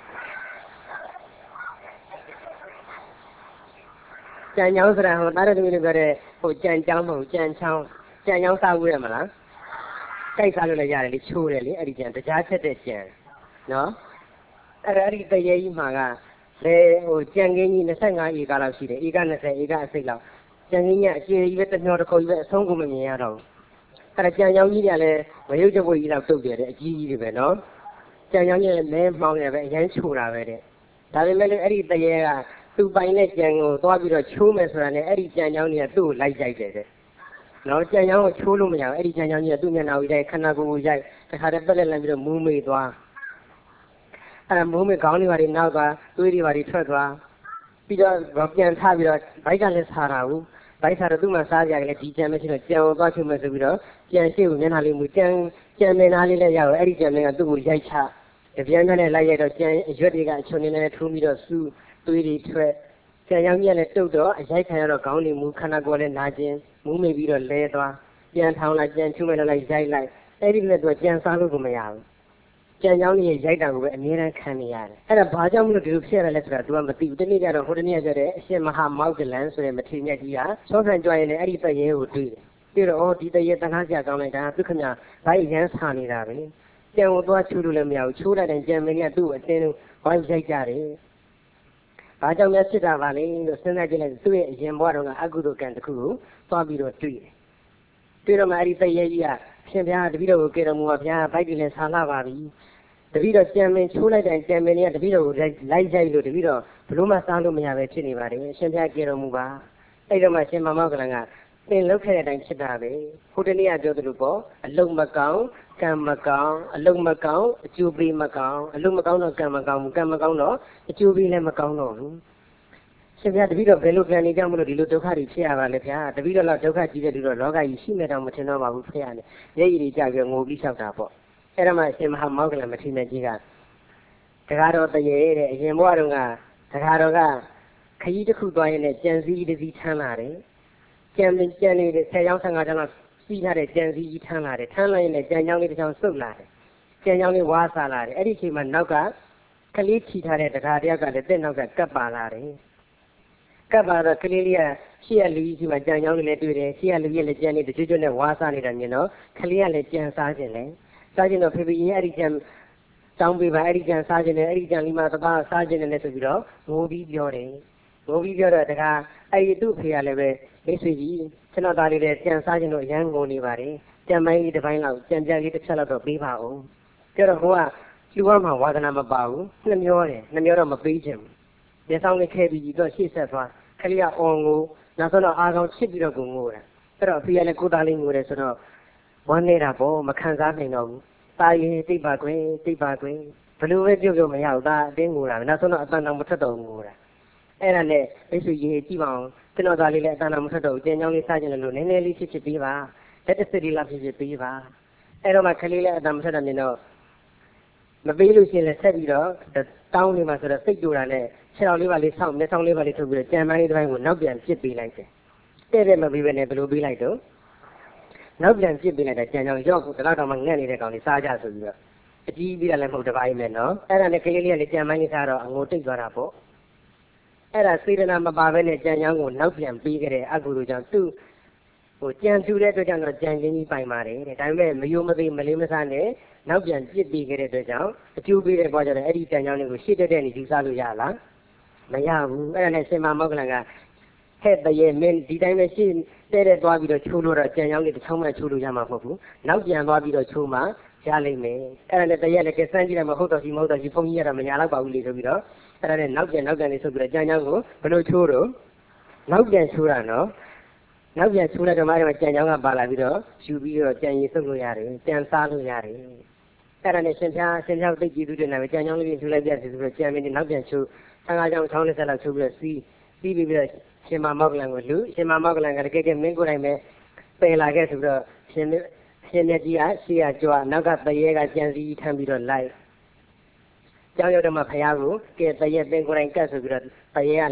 ကြံကြောင်းဆိုတာဟိုတားတဲ့သမီးတွေပြောတဲ့ဟိုကြံကြောင်းမဟုတ်ကြံချောင်းကြံကြောင်းစားဦးရမလားကြိုက်စားလို့လည်းရတယ်လေချိုးတယ်လေအဲ့ဒီကြံတရားချက်တဲ့ကြံနော်အဲ့ဒါအဲ့ဒီတရားကြီးမှာကလေဟိုကြံကင်းကြီး၂၅ဧကလောက်ရှိတယ်ဧက၂၀ဧကအစိတ်လောက်ကြံကင်းကြီးအကျေကြီးပဲတစ်မျောတစ်ခုကြီးပဲအဆုံးကိုမမြင်ရတော့ဘူးအဲ့ဒါကြံကြောင်းကြီးတွေကလည်းမရုပ်ကြပွေကြီးလောက်တုတ်တယ်တဲ့အကြီးကြီးတွေပဲနော်ကြံကြောင်းကြီးလည်းလဲမှောင်းရပဲအရင်ချိုးတာပဲတဲ့ဒါပေမဲ့လည်းအဲ့ဒီတရားကသူပိုင်တဲ့ကြံကိုသွားပြီးတော့ချိုးမယ်ဆိုတာနဲ့အဲ့ဒီကြံကြောင်းကြီးကသူ့ကိုလိုက်ကြိုက်တယ်တဲ့နော်ကြံကြောင်းကိုချိုးလို့မရဘူးအဲ့ဒီကြံကြောင်းကြီးကသူ့မျက်နှာကိုရိုက်ခန္ဓာကိုယ်ကိုရိုက်တခါတည်းပက်လက်လန့်ပြီးတော့မူးမေ့သွားအဲ့ဒါမူးမေ့ခေါင်းတွေပါတွေနောက်သွားသွေးတွေပါတွေထွက်သွားပြီးတော့ပြန်ထပြီးတော့ဘိုက်ကလည်းစားတာဘူးဘိုက်စားတော့သူ့မှာစားကြတယ်ဒီကြံမရှိတော့ကြံကိုသွားချိုးမယ်ဆိုပြီးတော့ကြံရှိကိုမျက်နှာလေးမူကြံကြံမျက်နှာလေးလည်းရောက်အဲ့ဒီကြံလေးကသူ့ကိုရိုက်ချတပြန်ပြန်နဲ့လိုက်ရိုက်တော့ကြံရွက်တွေကအချုံနေနဲ့ထိုးပြီးတော့စူးသွေးတွေထွက်ကြံကြောင်းကြီးလည်းတုတ်တော့အရိုက်ခံရတော့ခေါင်းတွေမူခန္ဓာကိုယ်လည်းနာကျင်မူးမေ့ပြီးတော့လဲသွားပြန်ထောင်လိုက်ပြန်ချုံမဲ့လိုက်ရိုက်လိုက်အဲ့ဒီကလေးတော့ကြံစားလို့ကိုမရဘူးကြံကြောင်းကြီးရိုက်တာကိုပဲအမြဲတမ်းခံနေရတယ်အဲ့ဒါဘာကြောင့်မလို့ဒီလိုဖြစ်ရလဲဆိုတာ तू ကမသိဘူးတနေ့ကျတော့ဟိုတနေ့ကျတော့အရှင်မဟာမောက္ကလန်ဆိုတဲ့မထေရမြတ်ကြီးကစောခံကြွရင်လည်းအဲ့ဒီတရေကိုတွေ့တယ်ပြီးတော့အော်ဒီတရေတန်ခါကြကောင်းလိုက်တာသူခင်ဗျာဘိုက်ရမ်းဆာနေတာပဲကြံကိုသွားချိုးလို့လည်းမရဘူးချိုးလိုက်တဲ့ကြံမင်းကသူ့ကိုအတင်းလို့ဝိုင်းရိုက်ကြတယ်ဘာကြောင့်လဲဖြစ်တာပါလဲလို့စဉ်းစားကြည့်လိုက်သူ့ရဲ့အရင်ဘဝတုန်းကအကုသိုလ်ကံတစ်ခုကိုသွားပြီးတော့တွေ့တယ်တွေ့တော့မှအဲ့ဒီတရေကြီးကရှင်ဗျာတပည့်တော်ကိုကြတော်မူပါဗျာဘိုက်တွေလည်းဆာလာပါပြီတပည့်တော်ကြံမင်းချိုးလိုက်တဲ့ကြံမင်းတွေကတပည့်တော်ကိုလိုက်ရိုက်လို့တပည့်တော်ဘလို့မှစားလို့မရပဲဖြစ်နေပါတယ်ရှင်ဗျာကြတော်မူပါအဲ့တော့မှရှင်မမောကလန်ကသင်လုပ်ခဲ့တဲ့အတိုင်းဖြစ်တာပဲဟိုတနေ့ကပြောသလိုပေါ့အလုံးမကောင်းကံမကောင်းအလုံးမကောင်းအကျိုးပေးမကောင်းအလုံးမကောင်းတော့ကံမကောင်းဘူးကံမကောင်းတော့အကျိုးပေးလည်းမကောင်းတော့ဘူးရှင်ဗျာတပည့်တော်ဘယ်လိုကံနေကြောင့်မလို့ဒီလိုဒုက္ခတွေဖြစ်ရပါလဲဗျာတပည့်တော်တော့ဒုက္ခကြီးတဲ့လူတော့လောကကြီးရှိနေတော့မထင်တော့ပါဘူးဖေရတယ်မျက်ရည်တွေကျပြီးငိုပြီးလျှောက်တာပေါ့အဲ့ဒါမှရှင်မဟာမောက္ကလမထေရကြီးကတကားတော်တရေတဲ့အရင်ဘဝတုန်းကတကားတော်ကခကြီးတစ်ခုသွားရင်လည်းကြံစည်တစ်စီးထမ်းလာတယ်ကြံကြံလေးဆယ်ချောင်းဆယ်ငါးချောင်းလောက်စီးထားတဲ့ကြံစည်ကြီးထမ်းလာတယ်ထမ်းလာရင်လည်းကြံချောင်းလေးတစ်ချောင်းစုပ်လာတယ်ကြံချောင်းလေးဝါးစားလာတယ်အဲ့ဒီအချိန်မှာနောက်ကကလေးချီထားတဲ့တကားတယောက်ကလည်းတက်နောက်ကကပ်ပါလာတယ်ကပ်ပါတော့ကလေးလေးကရှေ့ကလူကြီးရှိမှကြံချောင်းလေးလည်းတွေ့တယ်ရှေ့ကလူကြီးလည်းကြံနေတကျွတ်ကျွတ်နဲ့ဝါးစားနေတာမြင်တော့ကလေးကလည်းကြံစားခြင်းလေစားခြင်းတော့ဖေဖေကြီးအဲ့ဒီကြံတောင်းပေးပါအဲ့ဒီကြံစားခြင်းနဲ့အဲ့ဒီကြံလေးမှာသဘာစားခြင်းနဲ့ဆိုပြီးတော့ငိုပြီးပြောတယ်ငိုပြီးပြောတော့တခါအဲ့ဒီသူ့ဖေကလည်းပဲမိတ်ဆွေကြီးကျွန်တော်သားလေးလည်းကြံစားခြင်းတော့အရန်ငိုနေပါတယ်ကြံမိုင်းလေးတစ်ပိုင်းလောက်ကြံကြံလေးတစ်ချက်လောက်တော့ပေးပါဦးပြောတော့ဟိုကလူကမှဝါသနာမပါဘူးနှမျောတယ်နှမျောတော့မပေးချင်ဘူးမျက်စောင်းလေးခဲပြီးတော့ရှေ့ဆက်သွားခလေးကအော်ငိုနောက်ဆုံးတော့အားကောင်းချစ်ပြီးတော့ကိုငိုတယ်အဲ့တော့အဖေကလည်းကိုသားလေးငိုတယ်ဆိုတော့ဝမ်းနေတာပေါ့မခံစားနိုင်တော့ဘူးတာရင်တိတ်ပါကွယ်တိတ်ပါကွယ်ဘလို့ပဲပြောပြောမရဘူးဒါအတင်းငိုတာပဲနောက်ဆုံးတော့အတန်တောင်မထွက်တော့ငိုတာအဲ့ဒါနဲ့မိတ်ဆွေကြီးကြည့်ပါအောင်ကျွန်တော်သားလေးလည်းအတန်တောင်မထွက်တော့ဘူးကျင်းချောင်းလေးစားကြတယ်လို့နည်းနည်းလေးဖြစ်ဖြစ်ပေးပါလက်တစ်စစ်လေးလောက်ဖြစ်ဖြစ်ပေးပါအဲ့တော့မှခလေးလည်းအတန်မထွက်တော့မြင်တော့မပေးလို့ရှိရင်လည်းဆက်ပြီးတော့တောင်းနေမှာဆိုတော့စိတ်တူတာနဲ့ခြေတော်လေးပါလေးဆောက်မျက်စောင်းလေးပါလေးထုတ်ပြီးတော့ကြံမိုင်းလေးတစ်ပိုင်းကိုနောက်ပြန်ပစ်ပေးလိုက်တယ်တဲ့တဲ့မပေးဘဲနဲ့ဘယ်လိုပေးလိုက်တော့နောက်ပြန်ပြစ်ပေးလိုက်တဲ့ကြံကြောင်ရောက်တော့တော့မှငက်နေတဲ့ကောင်လေးစားကြဆိုပြီးတော့အကြီးပြီးတာလည်းမဟုတ်တပိုင်းပဲနော်အဲ့ဒါနဲ့ကလေးလေးကလည်းကြံမိုင်းလေးစားတော့အငိုတိတ်သွားတာပေါ့အဲ့ဒါစေတနာမပါဘဲနဲ့ကြံကြောင်ကိုနောက်ပြန်ပေးခဲ့တဲ့အကုသိုလ်ကြောင့်သူ့ဟိုကြံသူတဲ့အတွက်ကြောင့်တော့ကြံချင်းကြီးပိုင်ပါတယ်တဲ့ဒါပေမဲ့မယိုမသိမလေးမစားနဲ့နောက်ပြန်ပြစ်ပေးခဲ့တဲ့အတွက်ကြောင့်အကျိုးပေးတဲ့ဘွားကြောင့်အဲ့ဒီကြံကြောင်လေးကိုရှေ့တက်တဲ့နေယူစားလို့ရလားမရဘူးအဲ့ဒါနဲ့ရှင်မမောက္ကလန်ကဟဲ့တရေမင်းဒီတိုင်းပဲရှေ့တဲ့တဲ့သွားပြီးတော့ချိုးလို့တော့ကြံကြောင်းလေးတစ်ချောင်းမှချိုးလို့ရမှာမဟုတ်ဘူးနောက်ပြန်သွားပြီးတော့ချိုးမှရလိမ့်မယ်အဲ့ဒါနဲ့တရေလည်းကစမ်းကြည့်တယ်မဟုတ်တော့ဒီမဟုတ်တော့ဒီဖုန်းကြီးရတာမညာတော့ပါဘူးလေဆိုပြီးတော့အဲ့ဒါနဲ့နောက်ပြန်နောက်ပြန်လေးဆိုပြီးတော့ကြံကြောင်းကိုဘယ်လိုချိုးတော့နောက်ပြန်ချိုးတာနော်နောက်ပြန်ချိုးလိုက်တော့မှဒီမှာကြံကြောင်းကပါလာပြီးတော့ယူပြီးတော့ကြံရည်စုပ်လို့ရတယ်ကြံစားလို့ရတယ်အဲ့ဒါနဲ့ရှင်ပြားရှင်ပြားသိကြည့်သူတွေနဲ့ကြံကြောင်းလေးထူလိုက်ပြစီဆိုတော့ကြံမင်းနောက်ပြန်ချိုးဆန်းကားကြောင်းချောင်းလေးဆက်လောက်ချိုးပြီးတော့စီးစီးပြီးပြီးတော့ရှင်မမောက္ကလန်ကိုလူရှင်မမောက္ကလန်ကတကယ်ကမင်းကိုယ်တိုင်ပဲပယ်လာခဲ့ဆိုတော့ရှင်ရှင်မြတ်ကြီးကရှေ့ကကြွားနောက်ကတရေကကြံစည်ထမ်းပြီးတော့လိုက်ကြောင်းရောက်တော့မှဖယားကိုကဲတရေပင်ကိုယ်တိုင်ကတ်ဆိုပြီးတော့တရေကလည်း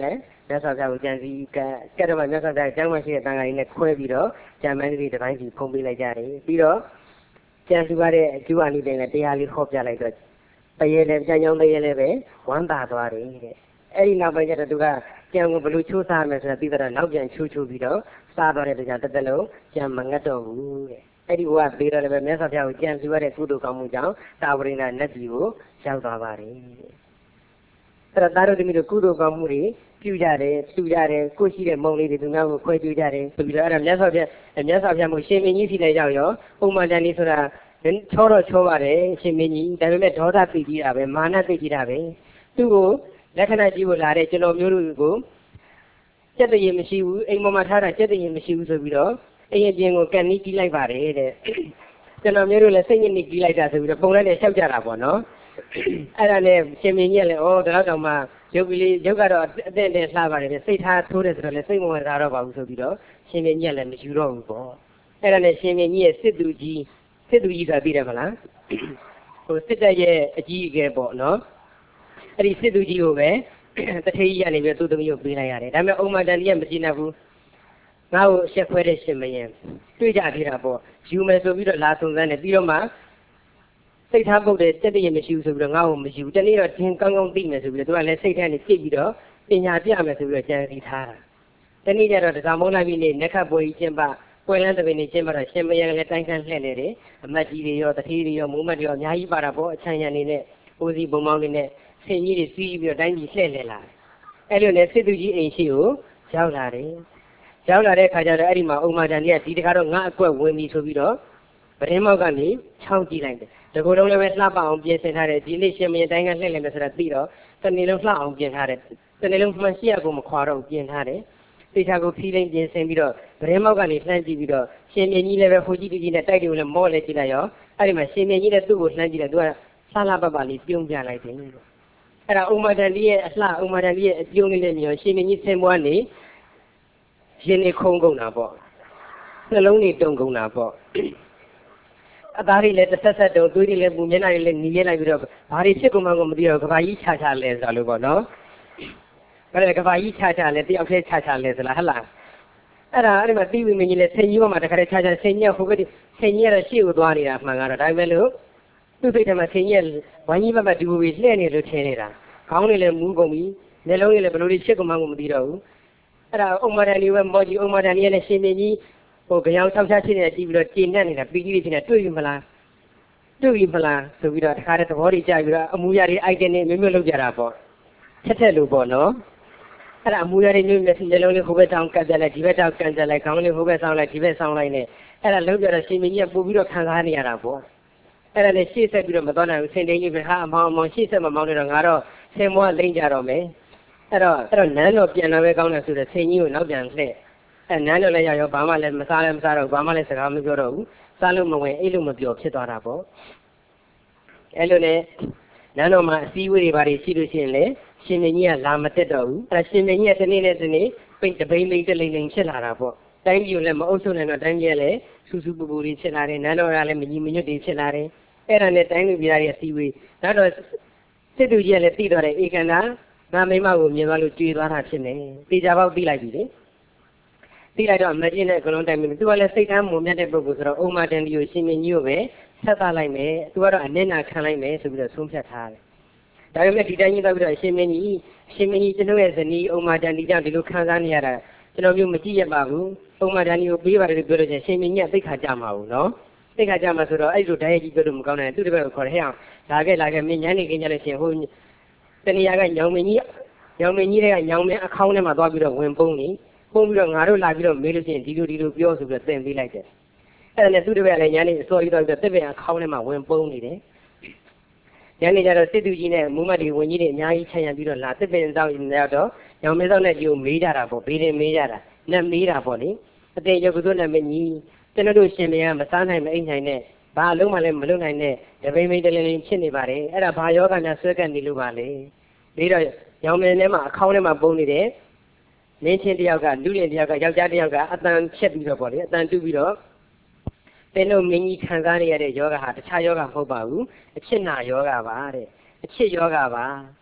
မြတ်စွာဘုရားကိုကြံစည်ကကဲတော့မှမြတ်စွာဘုရားကျောင်းမရှိတဲ့တန်ခါးကြီးနဲ့ခွဲပြီးတော့ကျမ်းမန်းကြီးတစ်ပိုင်းစီဖုံးပေးလိုက်ကြတယ်ပြီးတော့ကျန်သူရတဲ့အကျိုးအနိသင်နဲ့တရားလေးဟောပြလိုက်တော့တရေလည်းကျန်ကြောင်းတရေလည်းပဲဝမ်းသာသွားတယ်တဲ့အဲ့ဒီနောက်ပိုင်းကျတော့သူကကျန်ကိုဘလို့ချိုးစားမယ်ဆိုတာသိတော့နောက်ပြန်ချိုးချိုးပြီးတော့စားသွားတဲ့တရားတစ်သက်လုံးကျန်မငတ်တော့ဘူးတဲ့အဲ့ဒီဘုရားသေးတော့လည်းပဲမြတ်စွာဘုရားကိုကြံစည်ရတဲ့ကုသိုလ်ကောင်းမှုကြောင့်တာဝရိဏနတ်ပြည်ကိုရောက်သွားပါတယ်တဲ့အဲ့တော့သားတို့သမီးတို့ကုသိုလ်ကောင်းမှုတွေပြုကြတယ်ပြုကြတယ်ကိုရှိတဲ့မုံလေးတွေသူများကိုခွဲပြုကြတယ်ဆိုပြီးတော့အဲ့ဒါမြတ်စွာဘုရားမြတ်စွာဘုရားမို့ရှင်မင်းကြီးစီတဲ့ရောက်ရောဥမ္မာတန်လေးဆိုတာချောတော့ချောပါတယ်ရှင်မင်းကြီးဒါပေမဲ့ဒေါသသိကြီးတာပဲမာနသိကြီးတာပဲသူ့ကိုလက္ခဏာကြည့်ဖို့လာတဲ့ကျွန်တော်မျိုးတို့ကိုစက်တရေမရှိဘူးအိမ်ပေါ်မှာထားတာစက်တရေမရှိဘူးဆိုပြီးတော့အိမ်အပြင်ကိုကန်နီးကြည့်လိုက်ပါတယ်တဲ့ကျွန်တော်မျိုးတို့လည်းစိတ်ညစ်နေကြည့်လိုက်တာဆိုပြီးတော့ပုံလိုက်နဲ့ရှောက်ကြတာပေါ့နော်အဲ့ဒါနဲ့ရှင်မင်းကြီးကလည်းဩဒါတော့တောင်မှရုပ်ကလေးရုပ်ကတော့အတဲ့တဲ့လှပါတယ်စိတ်ထားထိုးတယ်ဆိုတော့လည်းစိတ်မဝင်စားတော့ပါဘူးဆိုပြီးတော့ရှင်မင်းကြီးကလည်းမယူတော့ဘူးပေါ့အဲ့ဒါနဲ့ရှင်မင်းကြီးရဲ့စစ်သူကြီးစစ်သူကြီးဆိုတာသိတယ်မလားဟိုစစ်တပ်ရဲ့အကြီးအကဲပေါ့နော်အဲ့ဒီစစ်သူကြီးကိုပဲတထေးကြီးကနေပြီးသူ့သမီးကိုပေးလိုက်ရတယ်ဒါပေမဲ့အုံမတန်ကြီးကမကြည့်နိုင်ဘူးငါ့ကိုအဆက်ခွဲတဲ့ရှင်မင်းတွေ့ကြသေးတာပေါ့ယူမယ်ဆိုပြီးတော့လာဆုံစမ်းတယ်ပြီးတော့မှစိတ်ထားပုတ်တဲ့စက်တရမရှိဘူးဆိုပြီးတော့ငါ့ကိုမယူတနေ့တော့ဒင်းကောင်းကောင်းသိမယ်ဆိုပြီးတော့သူကလည်းစိတ်ထဲကနေပြစ်ပြီးတော့ပညာပြမယ်ဆိုပြီးတော့ကြံစီထားတာတနေ့ကျတော့တရားမုန်းလိုက်ပြီးနေနက်ခတ်ပွဲကြီးကျင်းပပွဲလန်းတပင်းနေကျင်းပတော့ရှင်မင်းလည်းတိုင်းခန်းလှည့်နေတယ်အမတ်ကြီးတွေရောတထေးတွေရောမိုးမတ်တွေရောအများကြီးပါတာပေါ့အချမ်းရံနေနဲ့အိုးစီဘုံမောင်းတွေနဲ့ဆင်ကြီးတွေစီးပြီးတော့တိုင်းကြီးလှည့်လှည့်လာတယ်အဲ့လိုနဲ့စစ်သူကြီးအိမ်ရှိကိုရောက်လာတယ်ရောက်လာတဲ့ခါကျတော့အဲ့ဒီမှာအုံမာတန်ကြီးကဒီတခါတော့ငါအကွက်ဝင်ပြီဆိုပြီးတော့ပရင်းမောက်ကနေချောင်းကြည့်လိုက်တယ်တကူလုံးလည်းပဲလှပအောင်ပြင်ဆင်ထားတယ်ဒီနေ့ရှင်မင်းတိုင်းကလှည့်လည်မယ်ဆိုတာသိတော့တနေ့လုံးလှအောင်ပြင်ထားတယ်တနေ့လုံးမှန်ရှိရကိုမခွာတော့ပြင်ထားတယ်သိချာကိုဖီးလိမ့်ပြင်ဆင်ပြီးတော့ပရင်းမောက်ကနေလှမ်းကြည့်ပြီးတော့ရှင်မင်းကြီးလည်းပဲဟိုကြီးကြီးနဲ့တိုက်တယ်လည်းမော့လဲကြည့်လိုက်ရောအဲ့ဒီမှာရှင်မင်းကြီးလည်းသူ့ကိုလှမ်းကြည့်တယ်သူကဆာလာပပလေးပြုံးပြလိုက်တယ်အဲ့ဒါအုံမာတန်ကြီးရဲ့အလှအုံမာတန်ကြီးရဲ့အပြုံးလေးနဲ့မြောရှင်မင်းကြီးဆင်းပွားနေရင်နေခုံကုန်တာပေါ့နှလုံးတွေတုံကုန်တာပေါ့အသားတွေလည်းတစ်ဆက်ဆက်တုံသွေးတွေလည်းပူမျက်နှာတွေလည်းညီရဲလိုက်ပြီးတော့ဘာတွေဖြစ်ကုန်မှကိုမသိတော့ကဘာကြီးခြားခြားလဲဆိုလို့ပေါ့နော်အဲ့ဒါကဘာကြီးခြားခြားလဲတယောက်တည်းခြားခြားလဲဆိုလားဟဟလားအဲ့ဒါအဲ့ဒီမှာတီးဝီမင်းကြီးလည်းဆင်ကြီးပေါ်မှာတခါတည်းခြားခြားဆင်ကြီးကဟိုကတည်းဆင်ကြီးကတော့ရှေ့ကိုသွားနေတာမှန်ကတော့ဒါပေမဲ့လို့သူ့စိတ်ထဲမှာဆင်ကြီးကဝိုင်းကြီးဘက်မှာဒီဘူပြီးလှည့်နေလို့ထင်နေတာခေါင်းတွေလည်းမူးကုန်ပြီနှလုံးတွေလည်းဘလို့တွေဖြစ်ကုန်မှကိုမသိတော့ဘူးအဲ့ဒါအုံမာတန်လေးပဲမော်ကြီးအုံမာတန်လေးလည်းရှင်မင်းကြီးဟိုကြောင်ဆောက်ချရှိနေကြည့်ပြီးတော့ကျဉ်နဲ့နေတာပြီးကြီးတွေဖြစ်နေတွေ့ပြီမလားတွေ့ပြီမလားဆိုပြီးတော့တခါတည်းသဘောတွေကြပြီးတော့အမူအရာတွေ item တွေမျိုးမျိုးလုပ်ကြတာပေါ့ထက်ထက်လို့ပေါ့နော်အဲ့ဒါအမူအရာတွေမျိုးမျိုးစီလုံးလေးဟိုဘက်တောင်ကန်တက်လိုက်ဒီဘက်တောင်ကန်တက်လိုက်ခေါင်းလေးဟိုဘက်ဆောင်းလိုက်ဒီဘက်ဆောင်းလိုက်နဲ့အဲ့ဒါလုပ်ကြတော့ရှင်မင်းကြီးကပို့ပြီးတော့ခံစားနေရတာပေါ့အဲ့ဒါနဲ့ရှေ့ဆက်ပြီးတော့မတော်နိုင်ဘူးဆင်တင်းကြီးပဲဟာအမောင်အမောင်ရှေ့ဆက်မမောင်းနေတော့ငါတော့ဆင်မွားလိမ့်ကြတော့မယ်အဲ့တော့အဲ့တော့နန်းတော်ပြန်လာပဲကောင်းတယ်ဆိုတော့ဆင်ကြီးကိုနောက်ပြန်လှည့်အဲနန်းတော်လည်းရောက်ရောဘာမှလည်းမစားလည်းမစားတော့ဘာမှလည်းစကားမပြောတော့ဘူးစားလို့မဝင်အိတ်လို့မပြောဖြစ်သွားတာပေါ့အဲ့လိုနဲ့နန်းတော်မှာအစည်းအဝေးတွေဘာတွေရှိလို့ရှိရင်လေရှင်မင်းကြီးကလာမတက်တော့ဘူးအဲရှင်မင်းကြီးကတနေ့နဲ့တနေ့ပိတ်တပိန်လိမ့်တလိမ့်လိမ့်ဖြစ်လာတာပေါ့တိုင်းပြည်ကိုလည်းမအုပ်ချုပ်နိုင်တော့တိုင်းပြည်ကလည်းစူးစူးပူပူတွေဖြစ်လာတယ်နန်းတော်ကလည်းမကြီးမညွတ်တွေဖြစ်လာတယ်အဲ့ဒါနဲ့တိုင်းလူပြည်သားတွေအစည်းအဝေးနောက်တော့စစ်သူကြီးကလည်းသိတော့တယ်ဧကန္တာငါမိမကိုမြင်သွားလို့ကြွေသွားတာဖြစ်နေတေချာပေါက်သိလိုက်ပြီလေသိလိုက်တော့မကျင်းတဲ့အကလုံးတိုင်းမျိုးသူကလည်းစိတ်ထားမုံမြတ်တဲ့ပုဂ္ဂိုလ်ဆိုတော့အုံမာတန်ဒီကိုရှင်မင်းကြီးကိုပဲဆက်သလိုက်မယ်သူကတော့အနစ်နာခံလိုက်မယ်ဆိုပြီးတော့ဆုံးဖြတ်ထားတယ်ဒါပေမဲ့ဒီတိုင်းကြီးတော့ပြီးတော့ရှင်မင်းကြီးရှင်မင်းကြီးကျွန်တော်ရဲ့ဇနီးအုံမာတန်ဒီကြောင့်ဒီလိုခံစားနေရတာကျွန်တော်မျိုးမကြည့်ရပါဘူးအုံမာတန်ဒီကိုပေးပါတယ်လို့ပြောလို့ချင်းရှင်မင်းကြီးကသိခါကြမှာဘူးနော်သိခါကြမှာဆိုတော့အဲ့လိုဓာတ်ရိုက်ကြီးပြောလို့မကောင်းနိုင်သူတပည့်ကိုခေါ်တယ်ဟဲ့အောင်လာခဲ့လာခဲ့မင်းညနေခင်းကြလို့ရှင်ဟိုတဏှာကညောင်မင်းကြီးညောင်မင်းကြီးတွေကညောင်မင်းအခေါင်းထဲမှာသွားပြီးတော့ဝင်ပုန်းနေပုံပြီးတော့ငါတို့လာပြီးတော့မေးလို့ရှိရင်ဒီလိုဒီလိုပြောဆိုပြီးတော့သင်ပေးလိုက်တယ်အဲ့ဒါနဲ့သူတပည့်လည်းညနေအစောကြီးတော့ပြီးတော့တစ်ပင်အခေါင်းထဲမှာဝင်ပုန်းနေတယ်ညနေကျတော့စစ်သူကြီးနဲ့မူမတ်ဒီဝင်ကြီးတွေအများကြီးခြံရံပြီးတော့လာတစ်ပင်တောက်ရောက်တော့ညောင်မင်းတောက်နဲ့ဒီကိုမေးကြတာပေါ့ဘေးတင်မေးကြတာနဲ့မေးတာပေါ့လေအတေရုပ်ကုသနဲ့မကြီးကျွန်တော်တို့ရှင်မင်းကမစားနိုင်မအိမ်နိုင်နဲ့ဘာအလုံးမှလည်းမလုပ်နိုင်နဲ့တပိန်ပိန်တလင်းလင်းဖြစ်နေပါတယ်အဲ့ဒါဘာယောဂများဆွဲကပ်နေလို့ပါလေပြီးတော့ညောင်မင်းထဲမှာအခေါင်းထဲမှာပုံနေတယ်မင်းချင်းတယောက်ကလူလင်တယောက်ကယောက်ျားတယောက်ကအတန်ချက်ပြီးတော့ပေါ့လေအတန်တူးပြီးတော့တဲလို့မင်းကြီးခံစားနေရတဲ့ယောဂဟာတခြားယောဂမဟုတ်ပါဘူးအချစ်နာယောဂပါတဲ့အချစ်ယောဂပါ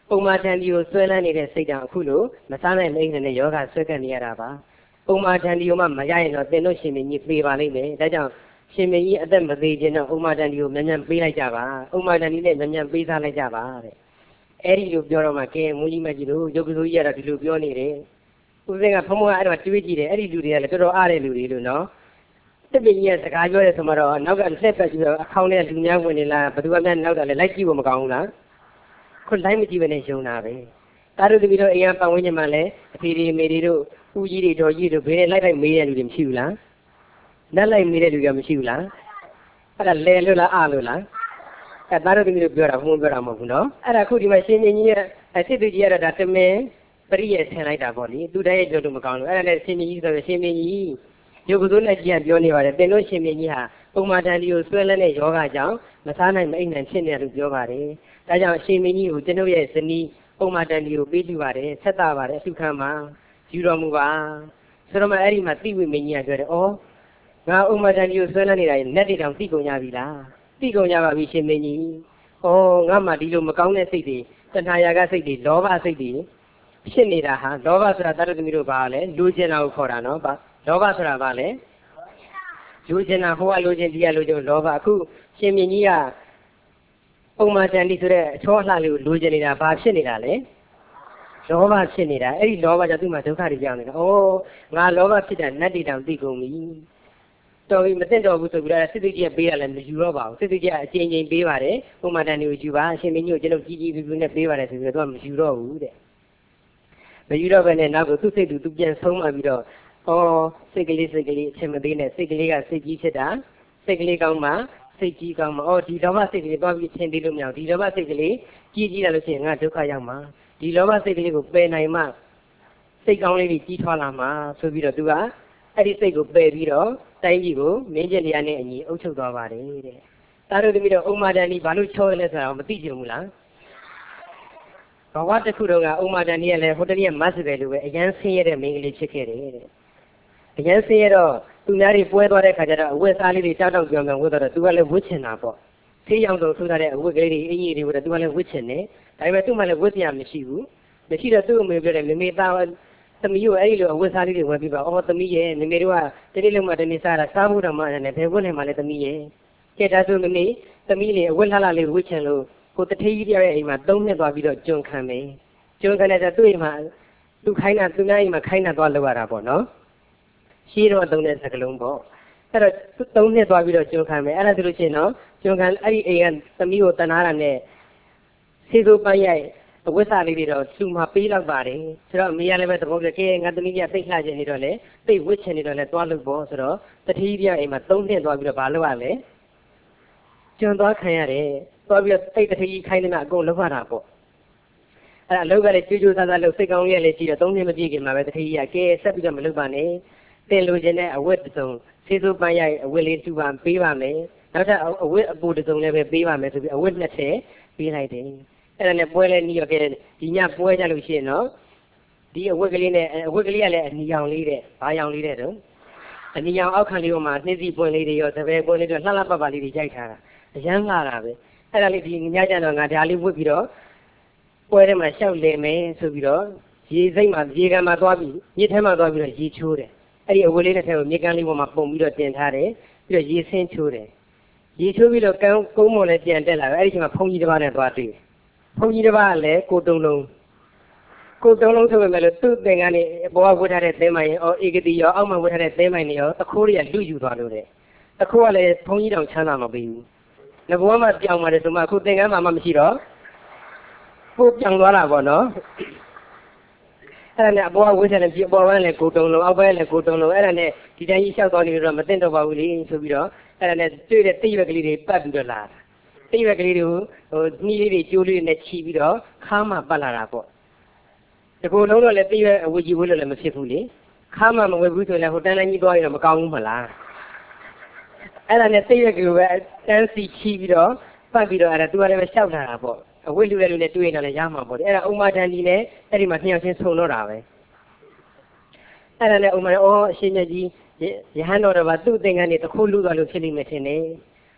ပုံမှန်တန်ဒီကိုဆွဲလန်းနေတဲ့စိတ်ကြောင့်အခုလိုမစားနိုင်မအိမ်နဲ့ယောဂဆွဲကပ်နေရတာပါပုံမှန်တန်ဒီကိုမှမရရင်တော့သင်တို့ရှင်မင်းကြီးပြေပါလိမ့်မယ်ဒါကြောင့်ရှင်မင်းကြီးအသက်မသေးခြင်းတော့ဥမာတန်ဒီကိုမြန်မြန်ပေးလိုက်ကြပါဥမာတန်ဒီနဲ့မြန်မြန်ပေးစားလိုက်ကြပါတဲ့အဲ့ဒီလိုပြောတော့မှကဲမူကြီးမကြီးတို့ရုပ်ကစိုးကြီးကတော့ဒီလိုပြောနေတယ်ဦးစင်းကဖုံးဖုံးကအဲ့တော့တွေးကြည့်တယ်အဲ့ဒီလူတွေကလည်းတော်တော်အားတဲ့လူတွေလို့နော်တစ်ပင်ကြီးကစကားပြောတယ်ဆိုမှတော့နောက်ကလက်ပတ်ပြီးတော့အခေါင်းထဲလူများဝင်နေလားဘယ်သူမှများနောက်တာလဲလိုက်ကြည့်ဖို့မကောင်းဘူးလားခုလိုက်မကြည့်ပဲနဲ့ယုံတာပဲတာတို့တပီတော့အိမ်ကပတ်ဝန်းကျင်မှာလည်းအဖေတွေမေတွေတို့ဦးကြီးတွေတော်ကြီးတို့ဘယ်နဲ့လိုက်လိုက်မေးတဲ့လူတွေမရှိဘူးလားလက်လိုက်မေးတဲ့လူတွေမရှိဘူးလားအဲ့ဒါလဲလို့လားအလို့လားအဲ့တာတို့တပီတို့ပြောတာဘုံပြောတာမဟုတ်ဘူးနော်အဲ့ဒါခုဒီမှာရှင်မြင်းကြီးရဲ့စစ်သူကြီးကတော့ဒါတမင်ပရိယေဆင်လိုက်တာပေါ့လေသူတည်းရဲ့ပြောလို့မကောင်းဘူးအဲ့ဒါနဲ့ရှင်မြင်းကြီးဆိုတော့ရှင်မြင်းကြီးရုပ်ကစိုးနဲ့ကြီးကပြောနေပါတယ်တင်လို့ရှင်မြင်းကြီးဟာပုံမှန်တန်ဒီကိုဆွဲလန်းတဲ့ယောဂကြောင့်မစားနိုင်မအိမ်နိုင်ဖြစ်နေတယ်လို့ပြောပါတယ်ဒါကြောင့်ရှင်မြင်းကြီးကိုကျွန်ုပ်ရဲ့ဇနီးပုံမှန်တန်ဒီကိုပေးလူပါတယ်ဆက်တာပါတယ်အထုခံမှာယူတော်မူပါဆိုတော့မှအဲ့ဒီမှာတိဝိမင်းကြီးကပြောတယ်ဩငါပုံမှန်တန်ဒီကိုဆွဲလန်းနေတာလက်တွေတောင်တိကုန်ကြပြီလားတိကုန်ကြပါပြီရှင်မင်းကြီးဩငါမှဒီလိုမကောင်းတဲ့စိတ်တွေတဏှာရာဂစိတ်တွေလောဘစိတ်တွေဖြစ်နေတာဟာလောဘဆိုတာတတ္တသမီးတို့ပါလဲလူကျင်တာကိုခေါ်တာနော်လောဘဆိုတာပါလဲလူကျင်တာဟိုကလူကျင်ဒီကလူကျင်လောဘအခုရှင်မြင်းကြီးကပုံမှန်တန်ဒီဆိုတဲ့အချောအလှလေးကိုလူကျင်နေတာဘာဖြစ်နေတာလဲလောဘဖြစ်နေတာအဲ့ဒီလောဘကြောင့်သူ့မှာဒုက္ခတွေကြောင့်နေတာဩငါလောဘဖြစ်တာနတ်တွေတောင်သိကုန်ပြီတော်ပြီမသိတော့ဘူးဆိုပြီးတော့စစ်စစ်ကြီးကပေးရလဲမယူတော့ပါဘူးစစ်စစ်ကြီးကအချင်းချင်းပေးပါတယ်ပုံမှန်တန်ဒီကိုယူပါရှင်မြင်းကြီးကိုကျွန်တော်ကြီးကြီးပြူပြူနဲ့ပေးပါတယ်ဆိုပြီးတော့သူကမယူတော့ဘူးတဲ့မယူတော့ဘဲနဲ့နောက်ကသူ့စိတ်သူသူပြန်ဆုံးမှပြီးတော့ဩစိတ်ကလေးစိတ်ကလေးအချိန်မသေးနဲ့စိတ်ကလေးကစိတ်ကြီးဖြစ်တာစိတ်ကလေးကောင်းမှစိတ်ကြီးကောင်းမှဩဒီလောဘစိတ်ကလေးသွားပြီးအချိန်သေးလို့မရဘူးဒီလောဘစိတ်ကလေးကြီးကြီးလာလို့ရှိရင်ငါဒုက္ခရောက်မှာဒီလောဘစိတ်ကလေးကိုပယ်နိုင်မှစိတ်ကောင်းလေးတွေကြီးထွားလာမှာဆိုပြီးတော့သူကအဲ့ဒီစိတ်ကိုပယ်ပြီးတော့တိုင်းကြီးကိုမင်းကျင်တရားနဲ့အညီအုပ်ချုပ်သွားပါတယ်တဲ့တာတို့တမီးတော့ဥမာတန်ဒီဘာလို့ချောလဲဆိုတာမသိကြဘူးလားဘဝတစ်ခုတော့ကဥမာတန်ဒီကလည်းဟိုတည်းကမတ်စပဲလို့ပဲအရန်ဆင်းရဲတဲ့မိန်းကလေးဖြစ်ခဲ့တယ်တဲ့အရန်ဆင်းရဲတော့သူများတွေပွဲသွားတဲ့ခါကျတော့အဝတ်စားလေးတွေတောက်တောက်ပြောင်ပြောင်ဝတ်တော့သူကလည်းဝတ်ချင်တာပေါ့ဆေးရောင်တော့ထူထားတဲ့အဝတ်ကလေးတွေအင်ကြီးတွေဝတ်တော့သူကလည်းဝတ်ချင်တယ်ဒါပေမဲ့သူ့မှလည်းဝတ်စရာမရှိဘူးမရှိတော့သူ့အမေပြောတယ်မေမေသားသမီးကိုအဲ့ဒီလိုအဝတ်စားလေးတွေဝတ်ပြီးပါအော်သမီးရဲ့မေမေတို့ကတနေ့လုံးမှတနေ့စားတာစားဖို့တော့မှလည်းဘယ်ဝတ်နိုင်မှလဲသမီးရဲ့ကဲဒါဆိုမေမေသမီးလေးအဝတ်လှလှလေးဝတ်ချင်လို့ကိုတထေးကြီးရဲ့အိမ်မှာသုံးနှစ်သွားပြီးတော့ကျွန်ခံမယ်ကျွန်ခံတဲ့ဆိုသူ့အိမ်မှာသူခိုင်းတာသူများအိမ်မှာခိုင်းတာသွားလောက်ရတာပေါ့နော်ရှိတော့သုံးတဲ့စကလုံးပေါ့အဲ့တော့သုံးနှစ်သွားပြီးတော့ကျွန်ခံမယ်အဲ့ဒါဆိုလို့ရှိရင်တော့ကျွန်ခံအဲ့ဒီအိမ်ကသမီးကိုတနာတာနဲ့ဆေးစိုးပန်းရိုက်အဝတ်စားလေးတွေတော့သူ့မှာပေးလောက်ပါတယ်ဆိုတော့အမေကလည်းပဲသဘောကျကဲငါသမီးကသိတ်လှချင်နေတော့လေသိတ်ဝတ်ချင်နေတော့လေသွားလို့ပေါ့ဆိုတော့တတိယအိမ်မှာသုံးနှစ်သွားပြီးတော့ဘာလုပ်ရလဲကျွန်းသွားခံရတယ်သွားပြီးတော့သိတ်တတိယခိုင်းနေတာအကုန်လောက်ရတာပေါ့အဲ့ဒါအလုပ်ကလည်းကြိုးကြိုးစားစားလုပ်စိတ်ကောင်းရလည်းရှိတော့သုံးနှစ်မပြည့်ခင်မှာပဲတတိယကဲဆက်ပြီးတော့မလုပ်ပါနဲ့တင်လိုချင်တဲ့အဝတ်တစ်စုံဆေးစိုးပန်းရိုက်အဝတ်လေးတူပါပေးပါမယ်နောက်ထပ်အဝတ်အပူတစ်စုံလည်းပဲပေးပါမယ်ဆိုပြီးအဝတ်နှစ်ထည်ပေးလိုက်တယ်အဲ့ဒါနဲ့ပွဲလဲနီးရောကဲဒီညပွဲကြလို့ရှိရင်နော်ဒီအဝတ်ကလေးနဲ့အဝတ်ကလေးကလည်းအနီရောင်လေးတဲ့ဘာရောင်လေးတဲ့တော့အနီရောင်အောက်ခံလေးပေါ်မှာနှင်းစီပွင့်လေးတွေရောသဘဲပွင့်လေးတွေလှလှပပလေးတွေရိုက်ထားတာအရန်လာတာပဲအဲ့ဒါလေးဒီညကျတော့ငါဒါလေးဝတ်ပြီးတော့ပွဲထဲမှာရှောက်လည်မယ်ဆိုပြီးတော့ရေစိမ့်မှာရေကန်မှာသွားပြီးမြစ်ထဲမှာသွားပြီးတော့ရေချိုးတယ်အဲ့ဒီအဝတ်လေးနဲ့ထဲကိုမြစ်ကမ်းလေးပေါ်မှာပုံပြီးတော့တင်ထားတယ်ပြီးတော့ရေဆင်းချိုးတယ်ရေချိုးပြီးတော့ကန်းကုန်းမော်လည်းပြန်တက်လာတယ်အဲ့ဒီချိန်မှာဖုန်ကြီးတစ်ပါးနဲ့သွားတွေ့ဖုန်ကြီးတစ်ပါးကလည်းကိုတုံလုံးကိုတုံလုံးဆိုပေမဲ့လို့သူ့သင်္ကန်းလေးဘောကဝတ်ထားတဲ့သင်းမိုင်ရောဧကတိရောအောက်မှာဝတ်ထားတဲ့သင်းမိုင်တွေရောတခိုးတွေကလူယူသွားလို့တဲ့တခိုးကလည်းဖုန်ကြီးတောင်ချမ်းသာမပေးဘူးငဘောမှာပြောင်းပါတယ်ဆိုမှအခုသင်္ကန်းမှမရှိတော့ပို့ပြောင်းသွားတာပေါ့နော်အဲ့ဒါနဲ့အပေါ်ကဝတ်ထားတဲ့အပေါ်ကလည်းကိုတုံလုံးအောက်ဘက်ကလည်းကိုတုံလုံးအဲ့ဒါနဲ့ဒီတိုင်းကြီးလျှောက်သွားနေတော့မသိတော့ပါဘူးလေဆိုပြီးတော့အဲ့ဒါနဲ့တွေ့တဲ့တိရွက်ကလေးတွေပတ်ပြီးတော့လာတာတိရွက်ကလေးတွေကိုဟိုနှီးလေးတွေကျိုးလေးနဲ့ချီပြီးတော့ခါမှပတ်လာတာပေါ့ဒီကိုလုံးတော့လည်းတိရွက်အဝတ်ကြီးဝတ်လို့လည်းမဖြစ်ဘူးလေခါမှမဝတ်ဘူးဆိုရင်ဟိုတန်းတန်းကြီးသွားရင်တော့မကောင်းဘူးမလားအဲ့ဒါနဲ့တိရွက်ကလေးပဲတန်းစီချီပြီးတော့ပတ်ပြီးတော့အဲ့ဒါသူကလည်းပဲလျှောက်လာတာပေါ့အဝတ်လူတဲ့လူနဲ့တွေ့ရင်လည်းရမှာပေါ့အဲ့ဒါဥမာတန်ဒီနဲ့အဲ့ဒီမှာနှစ်ယောက်ချင်းဆုံတော့တာပဲအဲ့ဒါနဲ့ဥမာအော်အရှင်မြတ်ကြီးရဟန်းတော်တော်ကသူ့သင်္ကန်းတွေတစ်ခုလူသွားလို့ဖြစ်နေမှထင်တယ်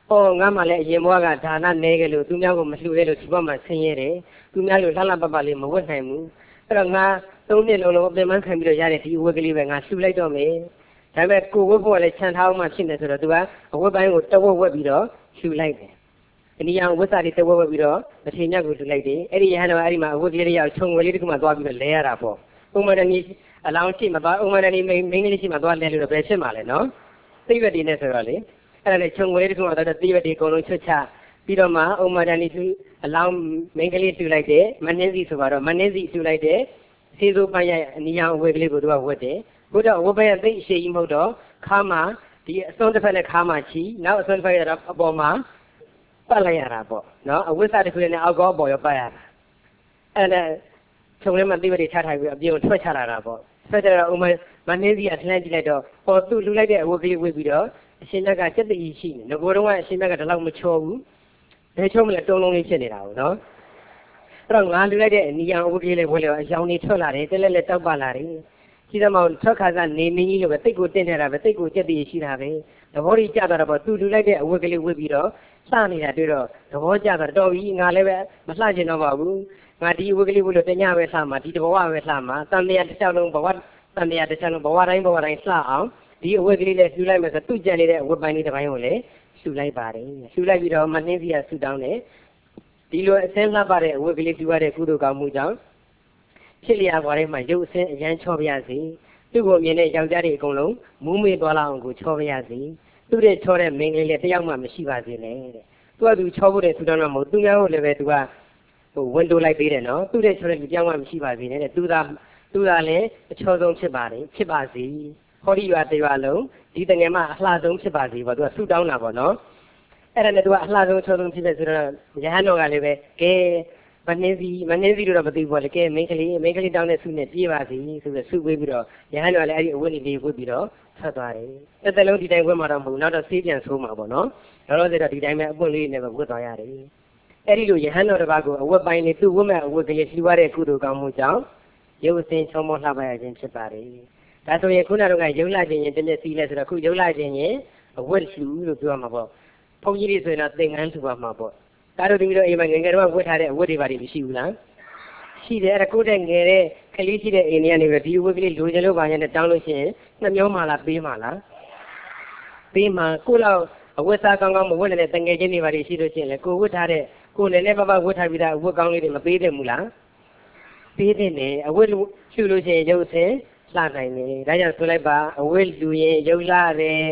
哦，俺们来一毛个他那那个路，中间我们修的路七八万千元的，中间路上那八八里没问题么？然后俺东年路路别蛮看不了家的，第五个礼拜俺修来着没？咱们过过过来千套嘛，现在说的对吧？我把我到我我比了修来的，你像我家里到我我比了，那天天我修来的，哎，你看到阿里嘛，我这里要从我这里嘛多比了来了不？我们那里啊，老些嘛多，我们那里每每年些嘛多来了白些嘛了喏，这个地呢说的。အဲ့ဒါချုံဝဲတခုမှတော့တိရတိအကုန်လုံးချွတ်ချပြီးတော့မှဥမာတန်ဒီသူအလောင်းမင်းကလေးလှူလိုက်တယ်မနှင်းစီဆိုတော့မနှင်းစီလှူလိုက်တယ်ဆေးစိုးပန်းရအနီရောင်အဝဲကလေးကိုသူကဝတ်တယ်ဘုရားဝတ်ပန်းရသိအရှိကြီးမဟုတ်တော့ခါမှာဒီအစွန်းတစ်ဖက်နဲ့ခါမှာချီနောက်အစွန်းတစ်ဖက်ရတော့အပေါ်မှာပတ်လိုက်ရတာပေါ့နော်အဝိသတစ်ခုနဲ့အောက်ကောပေါ်ရောပတ်ရတာအဲ့ဒါချုံလေးမှတိရတိချထားပြီးအပြင်ကိုထွက်ချလာတာပေါ့ထွက်ကြတော့ဥမာမနှင်းစီကလှမ်းကြည့်လိုက်တော့ဟောသူလှူလိုက်တဲ့အဝတ်ကလေးဝတ်ပြီးတော့အရှင်မြတ်ကစက်တည်ရှိနေငကိုယ်တော့ကအရှင်မြတ်ကဒီလောက်မချောဘူးဘယ်ချောမလဲတုံးလုံးလေးဖြစ်နေတာကိုနော်အဲ့တော့ငါလူလိုက်တဲ့အနီရောင်အဝတ်ကလေးဝတ်လို့အယောင်နေထွက်လာတယ်တက်လက်လက်တောက်ပါလာတယ်ရှိသမောင်ထွက်ခါကနေမင်းကြီးလိုပဲတိတ်ကိုတင့်နေတာပဲတိတ်ကိုစက်တည်ရှိတာပဲသဘောကြီးကြသွားတော့ပေါ့သူလူလိုက်တဲ့အဝတ်ကလေးဝတ်ပြီးတော့စနေတာတွေ့တော့သဘောကျတော့တော်ပြီငါလည်းပဲမလှချင်တော့ပါဘူးငါဒီအဝတ်ကလေးဝတ်လို့တညပဲလှမှာဒီတဘဝပဲလှမှာတန်မြတ်တစ်ချောင်းလုံးဘဝတန်မြတ်တစ်ချောင်းလုံးဘဝတိုင်းဘဝတိုင်းလှအောင်ဒီအဝတ်ကလေးနဲ့လှူလိုက်မယ်ဆိုသူ့ကြံနေတဲ့အဝတ်ပိုင်းလေးတစ်ပိုင်းကိုလည်းလှူလိုက်ပါတယ်လှူလိုက်ပြီးတော့မနှင်းစီကဆူတောင်းတယ်ဒီလိုအစင်းလှပတဲ့အဝတ်ကလေးလှူရတဲ့ကုသိုလ်ကောင်းမှုကြောင့်ဖြစ်လျာဘွားထဲမှာရုပ်အစင်းအရန်ချောပြရစီသူ့ကိုမြင်တဲ့ယောက်ျားတွေအကုန်လုံးမူးမေ့သွားလောက်အောင်ကိုချောပြရစီသူ့တဲ့ချောတဲ့မိန်းကလေးလည်းတယောက်မှမရှိပါစေနဲ့တဲ့သူကသူချောဖို့တဲ့ဆူတောင်းတော့မဟုတ်သူများကိုလည်းပဲသူကဟိုဝန်တိုးလိုက်ပေးတယ်နော်သူ့တဲ့ချောတဲ့လူတယောက်မှမရှိပါစေနဲ့တဲ့သူသာသူသာလည်းအချောဆုံးဖြစ်ပါတယ်ဖြစ်ပါစေဟောဒီရွာတရွာလုံးဒီတငယ်မအလှဆုံးဖြစ်ပါစေပေါ့သူကဆူတောင်းတာပေါ့နော်အဲ့ဒါနဲ့သူကအလှဆုံးချောဆုံးဖြစ်တဲ့ဆိုတော့ရဟန်းတော်ကလည်းပဲကဲမနှင်းစီမနှင်းစီတော့မသိဘူးပေါ့လေကဲမိန်းကလေးမိန်းကလေးတောင်းတဲ့ဆုနဲ့ပြေးပါစီဆိုပြီးဆုပေးပြီးတော့ရဟန်းတော်ကလည်းအဲ့ဒီအဝတ်လေးလေးဝတ်ပြီးတော့ဆက်သွားတယ်တစ်သက်လုံးဒီတိုင်းဝတ်မှာတော့မဟုတ်နောက်တော့ဆေးပြန်ဆိုးမှာပေါ့နော်တော့တော့ဆိုတော့ဒီတိုင်းပဲအပွင့်လေးနဲ့ပဲဝတ်သွားရတယ်အဲ့ဒီလိုရဟန်းတော်တစ်ပါးကိုအဝတ်ပိုင်းလေးသူ့ဝတ်မဲ့အဝတ်ကလေးလှူရတဲ့ကုသိုလ်ကောင်းမှုကြောင့်ရုပ်အစဉ်ချောမောလှပရခြင်းဖြစ်ပါတယ်ဒါဆိုရင်ခုနကတော့ရုပ်လာခြင်းရင်တမျက်စီလဲဆိုတော့ခုရုပ်လာခြင်းရင်အဝတ်လှူလို့ပြောမှာပေါ့ဘုန်းကြီးတွေဆိုရင်တော့သင်္ကန်းလှူပါမှာပေါ့ဒါတို့တမီးတို့အိမ်မှာငယ်ငယ်တော့ဝတ်ထားတဲ့အဝတ်တွေပါတွေမရှိဘူးလားရှိတယ်အဲ့ဒါကိုယ်တဲ့ငယ်တဲ့ကလေးရှိတဲ့အိမ်တွေကနေပြီးဒီအဝတ်ကလေးလိုချင်လို့ပါရင်တောင်းလို့ရှိရင်နှမျောမှလားပေးမှလားပေးမှကိုယ်တော့အဝတ်စားကောင်းကောင်းမဝတ်နေတဲ့တငယ်ချင်းတွေပါတွေရှိလို့ရှိရင်လေကိုယ်ဝတ်ထားတဲ့ကိုယ်လည်းလည်းပပဝတ်ထားပြီးသားအဝတ်ကောင်းလေးတွေမပေးတယ်မူလားပေးတယ်နဲ့အဝတ်လှူလို့ရှိရင်ရုပ်ဆင်းလှနိုင်တယ်ဒါကြောင့်ဆိုလိုက်ပါအဝတ်လှူရင်ရုပ်လှတယ်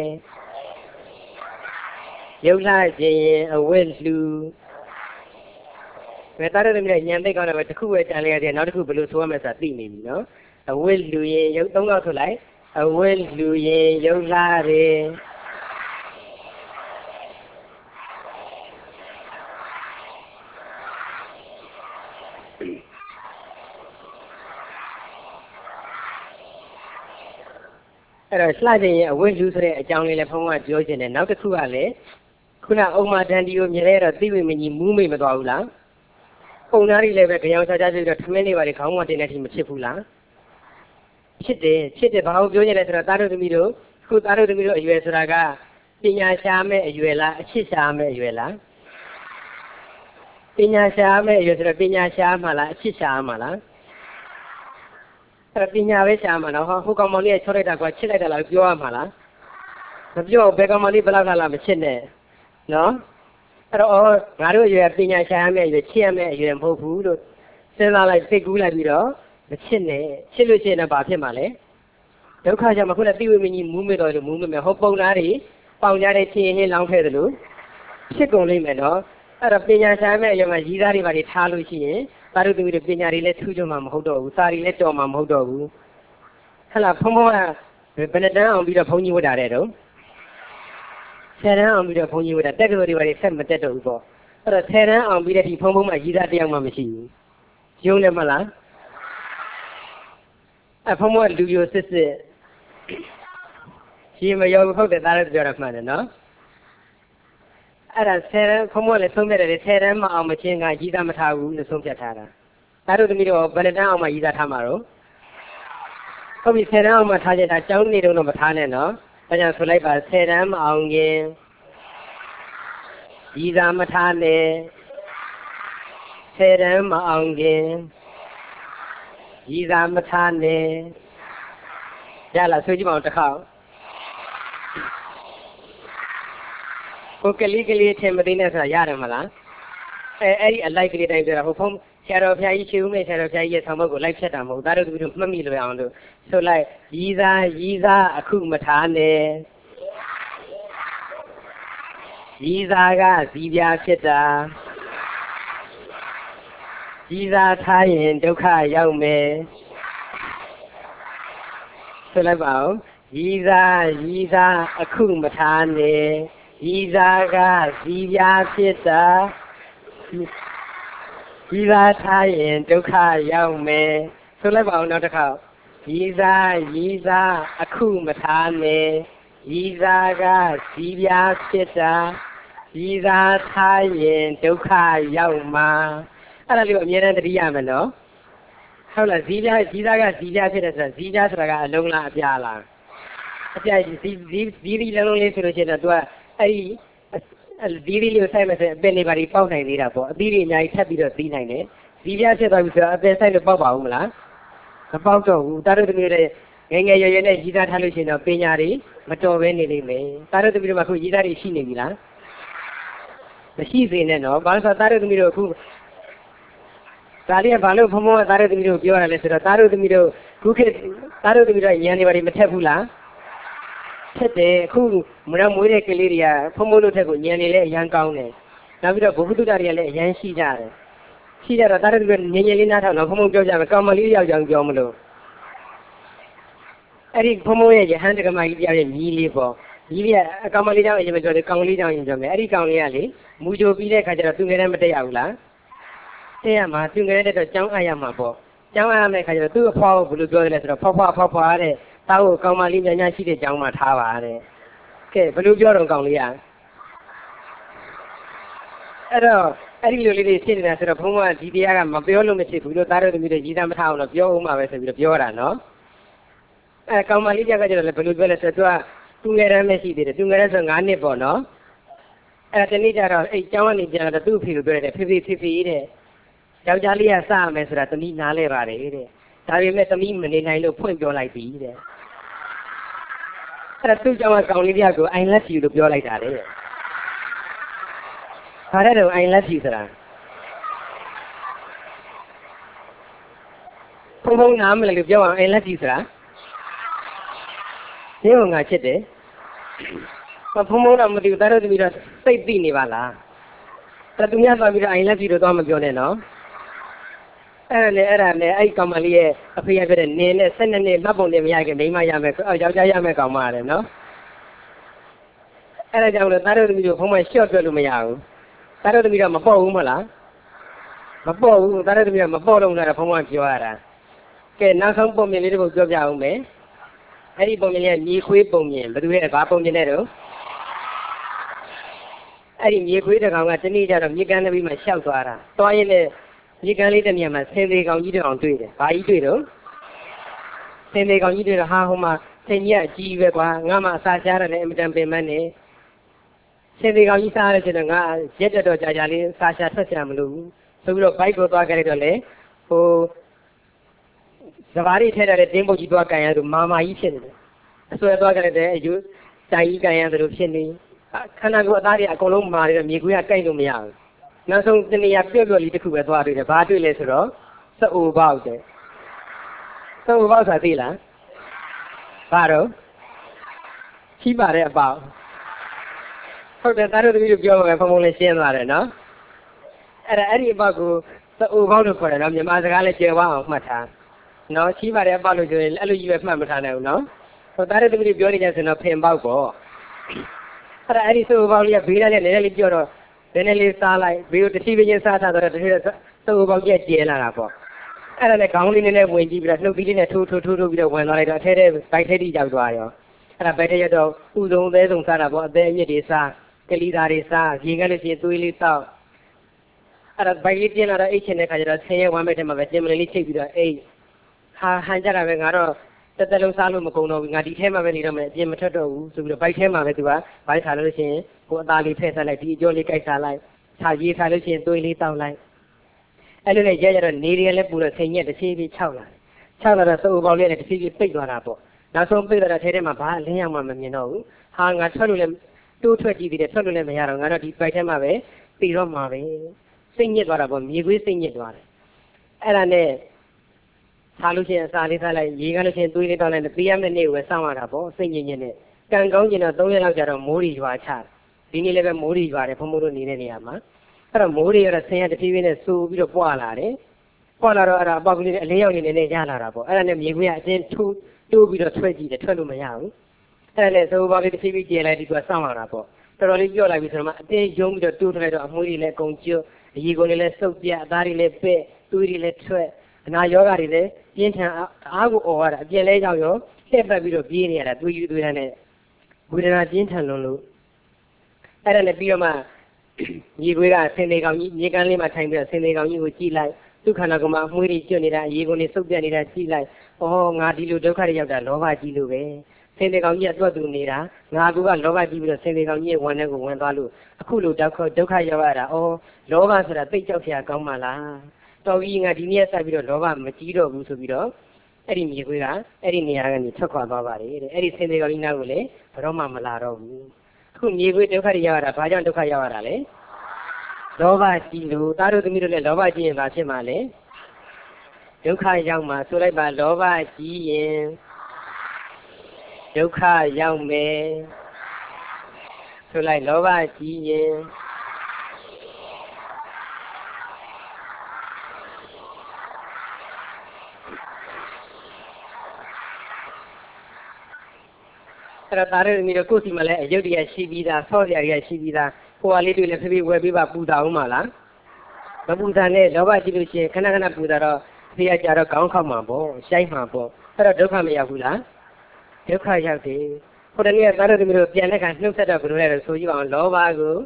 ရုပ်လှခြင်းရင်အဝတ်လှူဘယ်သားရတဲ့မြတ်ညံသိကောင်းတယ်ပဲတစ်ခုပဲကြံလိုက်ရတယ်နောက်တစ်ခုဘယ်လိုဆိုရမလဲဆိုတာသိနေပြီနော်အဝတ်လှူရင်ရုပ်သုံးခေါက်ဆိုလိုက်အဝတ်လှူရင်ရုပ်လှတယ်အဲ့တော့လှခြင်းရင်အဝတ်လှူဆိုတဲ့အကြောင်းလေးလည်းဘုန်းကပြောချင်တယ်နောက်တစ်ခုကလည်းခုနအုံမာတန်တီကိုမြင်လဲတော့သိဝိမကြီးမူးမိမသွားဘူးလားပုံသားတွေလည်းပဲကြောင်ချာချာပြီးတော့ထမင်းလေးပါတွေခေါင်းမတင်တဲ့အထိမဖြစ်ဘူးလားဖြစ်တယ်ဖြစ်တယ်ဘာလို့ပြောနေလဲဆိုတော့သားတို့သမီးတို့ခုသားတို့သမီးတို့အရွယ်ဆိုတာကပညာရှာမဲ့အရွယ်လားအချစ်ရှာမဲ့အရွယ်လားပညာရှာမဲ့အရွယ်ဆိုတော့ပညာရှာမှလားအချစ်ရှာမှလားအဲ့ပညာပဲရှာမှာနော်ဟိုကောင်မလေးကချောလိုက်တာကွာချစ်လိုက်တာလားပြောရမှာလားမပြောဘယ်ကောင်မလေးဘယ်လောက်လာမချစ်နဲ့နော်အဲ့တော့ငါတို့အရွယ်ပညာရှာရမယ့်အရွယ်ချစ်ရမယ့်အရွယ်မဟုတ်ဘူးလို့စဉ်းစားလိုက်စိတ်ကူးလိုက်ပြီးတော့မချစ်နဲ့ချစ်လို့ရှိရင်တော့ဘာဖြစ်မှာလဲဒုက္ခကြောင့်မခုနသိဝိမကြီးမူးမေ့တော်လို့မူးမေ့မယ်ဟောပုံသားတွေပေါင်ကြတဲ့ချင်းရင်လောင်းခဲ့တယ်လို့ဖြစ်ကုန်လိမ့်မယ်နော်အဲ့တော့ပညာရှာရမယ့်အရွယ်မှာရည်သားတွေပါတွေထားလို့ရှိရင်သာတို့သူတွေပညာတွေလည်းထူးချွန်မှာမဟုတ်တော့ဘူးစာတွေလည်းတော်မှာမဟုတ်တော့ဘူးဟဲ့လားဖုံဖုံကဘယ်နဲ့တန်းအောင်ပြီးတော့ဘုန်းကြီးဝတ်တာတဲ့တော့ဆယ်တန်းအောင်ပြီးတော့ဘုန်းကြီးဝတ်တာတက်ကလေးတွေပါတွေဆက်မတက်တော့ဘူးပေါ့အဲ့တော့ဆယ်တန်းအောင်ပြီးတဲ့ဒီဖုံဖုံမှာရည်သားတယောက်မှမရှိဘူးယုံလည်းမလားအဖုံဖုံကလူရိုစစ်စစ်ရှင်မရောဘူးဟုတ်တယ်သားလည်းပြောတာမှန်တယ်နော်အဲ့ဒါဆယ်တန်းဖုံဖုံလည်းသုံးပြတယ်လေဆယ်တန်းမအောင်မချင်းကရည်သားမထားဘူးလို့ဆုံးဖြတ်ထားတာသားတို့သမီးတို့ဘယ်နဲ့တန်းအောင်မှရည်သားထားမှာတော့ဟုတ်ပြီဆယ်တန်းအောင်မှထားကြတာကျောင်းနေတော့မထားနဲ့နော်ဒါကြောင့်ဆိုလိုက်ပါဆယ်တန်းမအောင်ခင်ရီသာမထားနဲ့ဆယ်တန်းမအောင်ခင်ရီသာမထားနဲ့ရလားဆွေးကြည့်ပါဦးတစ်ခါကိုကလေးကလေးထင်မသိနဲ့ဆိုတာရတယ်မလားအဲအဲ့ဒီအလိုက်ကလေးတိုင်းပြောတာဟိုဖုန်းဆရာတော်ဖျားကြီးချေဦးနဲ့ဆရာတော်ဖျားကြီးရဲ့ဆောင်ဘက်ကိုလိုက်ဖြတ်တာမဟုတ်သားတို့သူတို့မှတ်မိလို့အောင်လို့ဆိုလိုက်ရီသာရီသာအခုမထားနဲ့ရီသာကဇီးပြားဖြစ်တာရီသာထားရင်ဒုက္ခရောက်မယ်ဆိုလိုက်ပါဦးရီသာရီသာအခုမထားနဲ့ရီသာကဇီးပြားဖြစ်တာရီသာထားရင်ဒုက္ခရောက်မယ်ဆိုလိုက်ပါဦးနောက်တစ်ခါရီသာရီသာအခုမထားနဲ့ရီသာကဇီးပြားဖြစ်တာရီသာထားရင်ဒုက္ခရောက်မှာအဲ့ဒါလေးကိုအမြဲတမ်းသတိရမယ်နော်ဟုတ်လားဇီးပြားဇီးသားကဇီးပြားဖြစ်တယ်ဆိုတာဇီးပြားဆိုတာကအလုံးလားအပြားလားအပြားဇီးဇီးဇီးလုံးလုံးလေးဆိုလို့ရှိရင်တော့ तू ကအဲ့ဒီဇီးလေးကိုစိုက်မယ်ဆိုရင်အပင်လေးပါပြီးပေါက်နိုင်သေးတာပေါ့အသီးတွေအများကြီးထပ်ပြီးတော့သီးနိုင်တယ်ဇီးပြားဖြစ်သွားပြီဆိုတော့အပင်စိုက်လို့ပေါက်ပါဦးမလားမပေါက်တော့ဘူးတားတို့တမျိုးတွေငယ်ငယ်ရွယ်ရွယ်နဲ့ရည်သားထားလို့ရှိရင်တော့ပညာတွေမတော်ဘဲနေလိမ့်မယ်တားတို့တမျိုးတွေမှာအခုရည်သားတွေရှိနေပြီလားမရှိသေးနဲ့နော်ဘာလို့ဆိုတော့တားတို့တမျိုးတွေအခုဒါလေးကဘာလို့ဖုံဖုံကသားတို့သမီးတို့ပြောရလဲဆိုတော့သားတို့သမီးတို့ခုခေတ်သားတို့သမီးတို့ညံနေပါလိမ့်မထက်ဘူးလားထက်တယ်အခုမရမွေးတဲ့ကလေးတွေကဖုံဖုံတို့ထက်ကိုညံနေလဲအရန်ကောင်းတယ်နောက်ပြီးတော့ဘုဟုတုတ္တတွေကလည်းအရန်ရှိကြတယ်ရှိကြတော့သားတို့သမီးတို့ညံညံလေးနားထောင်တော့ဖုံဖုံပြောကြမယ်ကောင်မလေးယောက်ျောင်းပြောမလို့အဲ့ဒီဖုံဖုံရဲ့ရဟန်းတက္ကမကြီးပြောရဲ့မြည်လေးပေါ့မြည်လေးကအကောင်မလေးကြောင့်အရင်ပြောတယ်ကောင်လေးကြောင့်ရင်ပြောမယ်အဲ့ဒီကောင်လေးကလေမူကြိုပြီးတဲ့ခါကျတော့သူငယ်တည်းမတက်ရဘူးလားတဲ့ရမှာသူငယ်တဲ့တော့ကျောင်းအားရမှာပေါ့ကျောင်းအားရမယ့်ခါကျတော့သူ့အဖွားကိုဘယ်လိုပြောရလဲဆိုတော့ဖွားဖွားဖွားဖွားတဲ့တောက်ကိုကောင်မလေးညာညာရှိတဲ့ကျောင်းမှာထားပါတဲ့ကဲဘယ်လိုပြောတော့ကောင်လေးอ่ะအဲ့တော့အဲ့ဒီလိုလေးတွေဖြစ်နေတာဆိုတော့ဘုန်းကဒီတရားကမပြောလို့မဖြစ်ဘူးလို့သားတို့သမီးတွေကြီးသားမထားအောင်တော့ပြောဦးမှာပဲဆိုပြီးတော့ပြောတာနော်အဲကောင်မလေးကကျတော့လည်းဘယ်လိုပြောလဲဆိုတော့သူငယ်တန်းမရှိသေးတယ်သူငယ်တန်းဆိုငါးနှစ်ပေါ့နော်အဲ့ဒါတနေ့ကျတော့အဲ့ကျောင်းကနေပြန်တော့သူ့အဖေကိုပြောတယ်ဖေဖေဖေဖေတဲ့ယောက်ျားလေးကစရမယ်ဆိုတာသမီးနားလဲပါတယ်တဲ့ဒါပေမဲ့သမီးမနေနိုင်လို့ဖွင့်ပြောလိုက်ပြီတဲ့အဲ့ဒါသူ့ကြောင့်ကောင်လေးတယောက်ကို I love you လို့ပြောလိုက်တာတဲ့ဘာလဲတော့ I love you ဆိုတာဘုံဘုံနားမလဲလို့ပြောအောင် I love you ဆိုတာဒီကငါချစ်တယ်ဘုံဘုံတော့မသိဘူးဒါတော့သမီးတော့စိတ်သိနေပါလားဒါသူများသွားပြီးတော့ I love you လို့သွားမပြောနဲ့နော်အဲ့ဒါနဲ့အဲ့ဒါနဲ့အဲ့ကောင်မလေးရဲ့အဖေရပြတဲ့နင်းနဲ့ဆက်နှစ်နှစ်မှတ်ပုံနဲ့မရခင်မိမရမယ်ယောက်ျားရမယ်ကောင်မရတယ်နော်အဲ့ဒါကြောင့်လို့သားတို့သမီးတို့ဘုံမရှော့ပြလို့မရဘူးသားတို့သမီးတော့မပေါ့ဘူးမလားမပေါ့ဘူးသားတို့သမီးတော့မပေါ့တော့ဘူးလားဘုံမပြောရတာကဲနောက်ဆုံးပုံမြင်လေးတစ်ပုဒ်ပြောပြအောင်မယ်အဲ့ဒီပုံမြင်လေးကမြေခွေးပုံမြင်ဘယ်သူရဲ့ဘာပုံမြင်တဲ့တော့အဲ့ဒီမြေခွေးတစ်ကောင်ကတနေ့ကျတော့မြေကမ်းတစ်ပြီးမှရှောက်သွားတာသွားရင်လည်းမြေကမ်းလေးတစ်နေရာမှာဆင်းသေးကောင်ကြီးတစ်ကောင်တွေ့တယ်။ဘာကြီးတွေ့တော့ဆင်းသေးကောင်ကြီးတွေ့တော့ဟာဟိုမှာဆင်းကြီးအကြီးပဲကွာငါမှအစာရှားရတယ်အင်မတန်ပင်ပန်းနေဆင်းသေးကောင်ကြီးစားရတဲ့တော့ငါရက်တက်တော့ကြာကြာလေးစာရှာထွက်ချင်မလို့ဆိုပြီးတော့ဘိုက်ကိုသွားကြလိုက်တော့လေဟိုစဘာရီထဲတဲ့တင်းပုတ်ကြီးသွားကန်ရတော့မာမာကြီးဖြစ်နေတယ်။အဆွဲသွားကြလိုက်တဲ့အယူတိုင်ကြီးကန်ရတယ်လို့ဖြစ်နေခန္ဓာကိုယ်အသားတွေအကုန်လုံးမာနေတော့မြေခွေးကကိုက်လို့မရဘူးနောက်ဆုံးတနေရာပြည့်ပြည့်လေးတစ်ခုပဲသွားတွေ့တယ်ဘာတွေ့လဲဆိုတော့စအိုပေါက်တယ်စအိုပေါက်ဆိုတာသိလားဘာတော့ရှိပါတဲ့အပေါက်ဟုတ်တယ်သားတို့တပည့်တို့ပြောမှာပဲဖုံဖုံလေးရှင်းသွားတယ်နော်အဲ့ဒါအဲ့ဒီအပေါက်ကိုစအိုပေါက်လို့ခေါ်တယ်နော်မြန်မာစကားလည်းကျေဝအောင်မှတ်ထားနော်ရှိပါတဲ့အပေါက်လို့ဆိုရင်အဲ့လိုကြီးပဲမှတ်မထားနိုင်ဘူးနော်ဟိုသားတို့တပည့်တို့ပြောနေကြဆိုတော့ဖင်ပေါက်ပေါ့အဲ့ဒါအဲ့ဒီစအိုပေါက်လေးကဘေးလိုက်လည်းလည်းလေးပြောတော့နည်းနည်းလေးစားလိုက်ဘေးကိုတစ်ချိန်ချင်းစားထားတော့တစ်ချိန်သုတ်ပေါက်ကျက်ကျဲလာတာပေါ့အဲ့ဒါနဲ့ခေါင်းလေးနည်းနည်းဝင်ကြည့်ပြီးတော့နှုတ်ပြီးလေးနဲ့ထိုးထိုးထိုးထိုးပြီးတော့ဝင်သွားလိုက်တော့အထဲထဲဗိုက်ထဲတိရောက်သွားရောအဲ့ဒါဗိုက်ထဲရောက်တော့ဥဆုံးအသေးဆုံးစားတာပေါ့အသေးအမြစ်တွေစားကလီသားတွေစားရေကလေးချင်းသွေးလေးတောက်အဲ့ဒါဗိုက်လေးပြင်းလာတော့အိတ်ချင်တဲ့ခါကျတော့ဆင်းရဲဝမ်းမဲ့ထဲမှာပဲတင်မလေးလေးချိတ်ပြီးတော့အိတ်ဟာဟန်ကြတာပဲငါတော့တက်တက်လုံးစားလို့မကုန်တော့ဘူးငါဒီထဲမှာပဲနေတော့မယ်အပြင်မထွက်တော့ဘူးဆိုပြီးတော့ဘိုက်ထဲမှာပဲသူကဘိုက်ထားလို့ရှိရင်ကိုအသားလေးဖဲ့စားလိုက်ဒီအကျော်လေးကြိုက်စားလိုက်ခြာရေးစားလို့ရှိရင်သွေးလေးတောက်လိုက်အဲ့လိုနဲ့ရရတော့နေရလည်းပူတော့စိန်ညက်တစ်ဖြည်းဖြည်းခြောက်လာခြောက်လာတော့စိုးပေါက်လေးနဲ့တစ်ဖြည်းဖြည်းပိတ်သွားတာပေါ့နောက်ဆုံးပိတ်သွားတဲ့ထဲထဲမှာဘာအလင်းရောက်မှမမြင်တော့ဘူးဟာငါထွက်လို့လည်းတိုးထွက်ကြည့်သေးတယ်ထွက်လို့လည်းမရတော့ငါတော့ဒီဘိုက်ထဲမှာပဲပြီးတော့မှာပဲစိတ်ညစ်သွားတာပေါ့မြေခွေးစိတ်ညစ်သွားတယ်အဲ့ဒါနဲ့ထားလို့ရှိရင်အစာလေးစားလိုက်ရေကလို့ရှိရင်သွေးလေးတောက်လိုက်ပြီးရမယ့်နေ့ကိုပဲစောင့်ရတာပေါ့စိတ်ညစ်ညစ်နဲ့ကံကောင်းကျင်တော့သုံးရက်လောက်ကြာတော့မိုးရီရွာချဒီနေ့လည်းပဲမိုးရီရွာတယ်ဘုံဘုံတို့နေတဲ့နေရာမှာအဲ့တော့မိုးရီရတော့ဆင်းရဲတဖြည်းဖြည်းနဲ့စူပြီးတော့ပွာလာတယ်ပွာလာတော့အဲ့ဒါအပေါက်ကလေးအလင်းရောက်နေနေရလာတာပေါ့အဲ့ဒါနဲ့မြေခွေးကအတင်းထိုးတိုးပြီးတော့ထွက်ကြည့်တယ်ထွက်လို့မရဘူးအဲ့ဒါနဲ့စိုးပေါက်လေးတစ်ဖြည်းဖြည်းကျဲလိုက်ဒီကစောင့်ရတာပေါ့တော်တော်လေးပြော့လိုက်ပြီဆိုတော့မှအတင်းယုံပြီးတော့တိုးထွက်လိုက်တော့အမွှေးတွေလည်းအကုန်ကျွတ်အရီကုန်တွေလည်းစုပ်ပြအသားတွေလည်းပဲ့သွေးတွေလည်းထွက်အနာယောဂတွေလည်းပြင်းထန်အားကိုអော်ရတာအပြင်းလဲကြောင်ရောလှည့်ပတ်ပြီးတော့ပြေးနေရတာသွေးယူသွေးတန်းနဲ့ဝေဒနာပြင်းထန်လွန်လို့အဲ့ဒါနဲ့ပြီးတော့မှမြေခွေးကဆင်းသေးကောင်ကြီးမြေကမ်းလေးမှာထိုင်ပြီးတော့ဆင်းသေးကောင်ကြီးကိုကြည့်လိုက်သူ့ခန္ဓာကိုယ်မှာအမွှေးတွေကျွတ်နေတာအရီကုန်တွေစုပ်ပြနေတာကြည့်လိုက်ဩငါဒီလိုဒုက္ခတွေရောက်တာလောဘကြီးလို့ပဲဆင်းသေးကောင်ကြီးကတွတ်တူနေတာငါကလောဘကြီးပြီးတော့ဆင်းသေးကောင်ကြီးရဲ့ဝန်ထဲကိုဝင်သွားလို့အခုလိုဒုက္ခဒုက္ခရောက်ရတာဩလောဘဆိုတာသိကြောက်စရာကောင်းပါလားတော်ကြီးငါဒီနေ့ဆက်ပြီးတော့လောဘမကြီးတော့ဘူးဆိုပြီးတော့အဲ့ဒီမြေခွေးကအဲ့ဒီနေရာကနေထွက်ခွာသွားပါတယ်တဲ့အဲ့ဒီဆင်းသေးကောင်ကြီးနားကိုလည်းဘယ်တော့မှမလာတော့ဘူးအခုမြေခွေးဒုက္ခတွေရောက်ရတာဘာကြောင့်ဒုက္ခရောက်ရတာလဲလောဘကြီးလို့သားတို့သမီးတို့လည်းလောဘကြီးရင်ဘာဖြစ်မှာလဲဒုက္ခရောက်မှာဆိုလိုက်ပါလောဘကြီးရင်ဒုက္ခရောက်မယ်ဆိုလိုက်လောဘကြီးရင်အဲ့တော့ဒါရသမီးတို့ကိုယ်စီမှာလည်းအယုတ်တရားရှိပြီးသားဆော့စရာတွေကရှိပြီးသားဟိုဟာလေးတွေလည်းဖြည်းဖြည်းဝယ်ပေးပါပူတာအောင်မလားမပူတာနဲ့လောဘကြီးလို့ရှိရင်ခဏခဏပူတာတော့ဖေးရကြတော့ခေါင်းခောက်မှာပေါ့ရှိုက်မှာပေါ့အဲ့တော့ဒုက္ခမရောက်ဘူးလားဒုက္ခရောက်တယ်ဟိုတနေ့ကသာရသမီးတို့ပြန်တဲ့ခါနှုတ်ဆက်တော့ဘယ်လိုလဲဆိုကြည့်ပါအောင်လောဘကို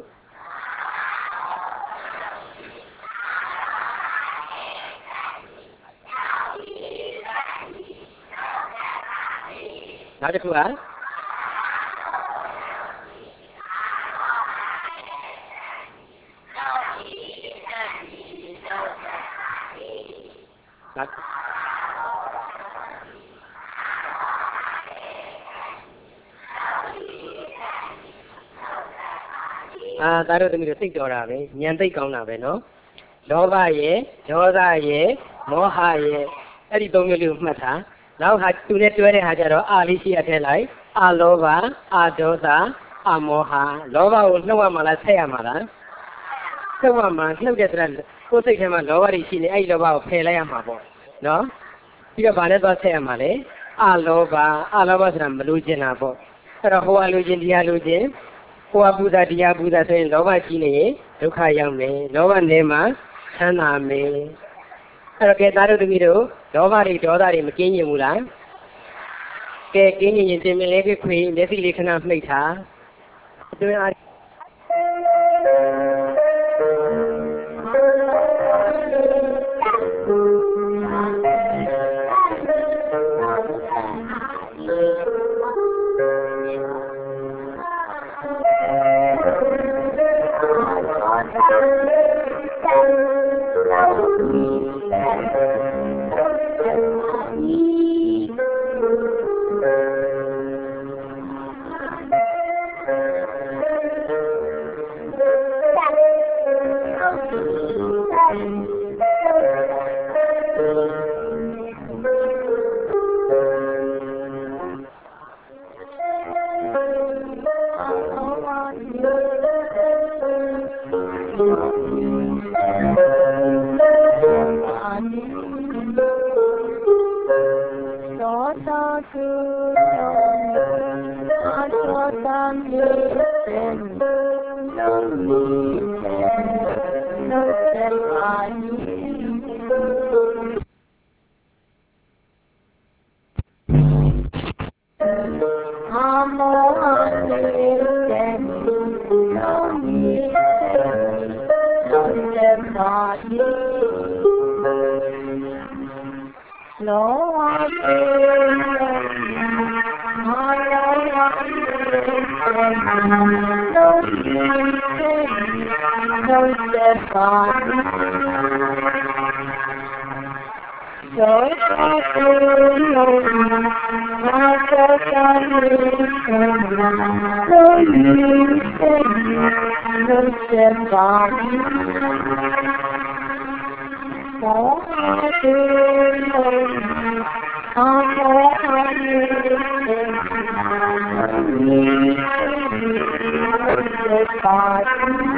နောက်တစ်ခုကအာဒါတို့သမီးတို့စိတ်တော်တာပဲဉာဏ်သိကောင်းတာပဲနော်လောဘရဲ့ဒေါသရဲ့မောဟရဲ့အဲ့ဒီသုံးမျိုးလေးကိုမှတ်ထားနောက်ဟာသူနဲ့တွဲတဲ့ဟာကြတော့အာလေးရှိရထဲလိုက်အာလောဘအာဒေါသအာမောဟလောဘကိုနှုတ်ရမှာလားဆက်ရမှာလားနှုတ်ရမှာနှုတ်တဲ့ဆိုတာကိုယ်စိတ်ထဲမှာလောဘတွေရှိနေအဲ့ဒီလောဘကိုဖယ်လိုက်ရမှာပေါ့နော်ပြီးတော့ဗာနဲ့သွားဆက်ရမှာလေအာလောဘအာလောဘဆိုတာမလိုချင်တာပေါ့အဲ့တော့ဟိုကလိုချင်ဒီဟာလိုချင်ဟိုကပူဇာတရားပူဇာဆိုရင်လောဘကြီးနေရင်ဒုက္ခရောက်မယ်လောဘနဲ့မှချမ်းသာမယ်အဲ့တော့ကဲသားတို့တပည့်တို့လောဘတွေဒေါသတွေမကင်းကျင်ဘူးလားကဲကင်းကျင်ရင်တင်မလေးခွေမျက်စိလေးခဏမှိတ်ထားအတွင်းအားNo one Bye.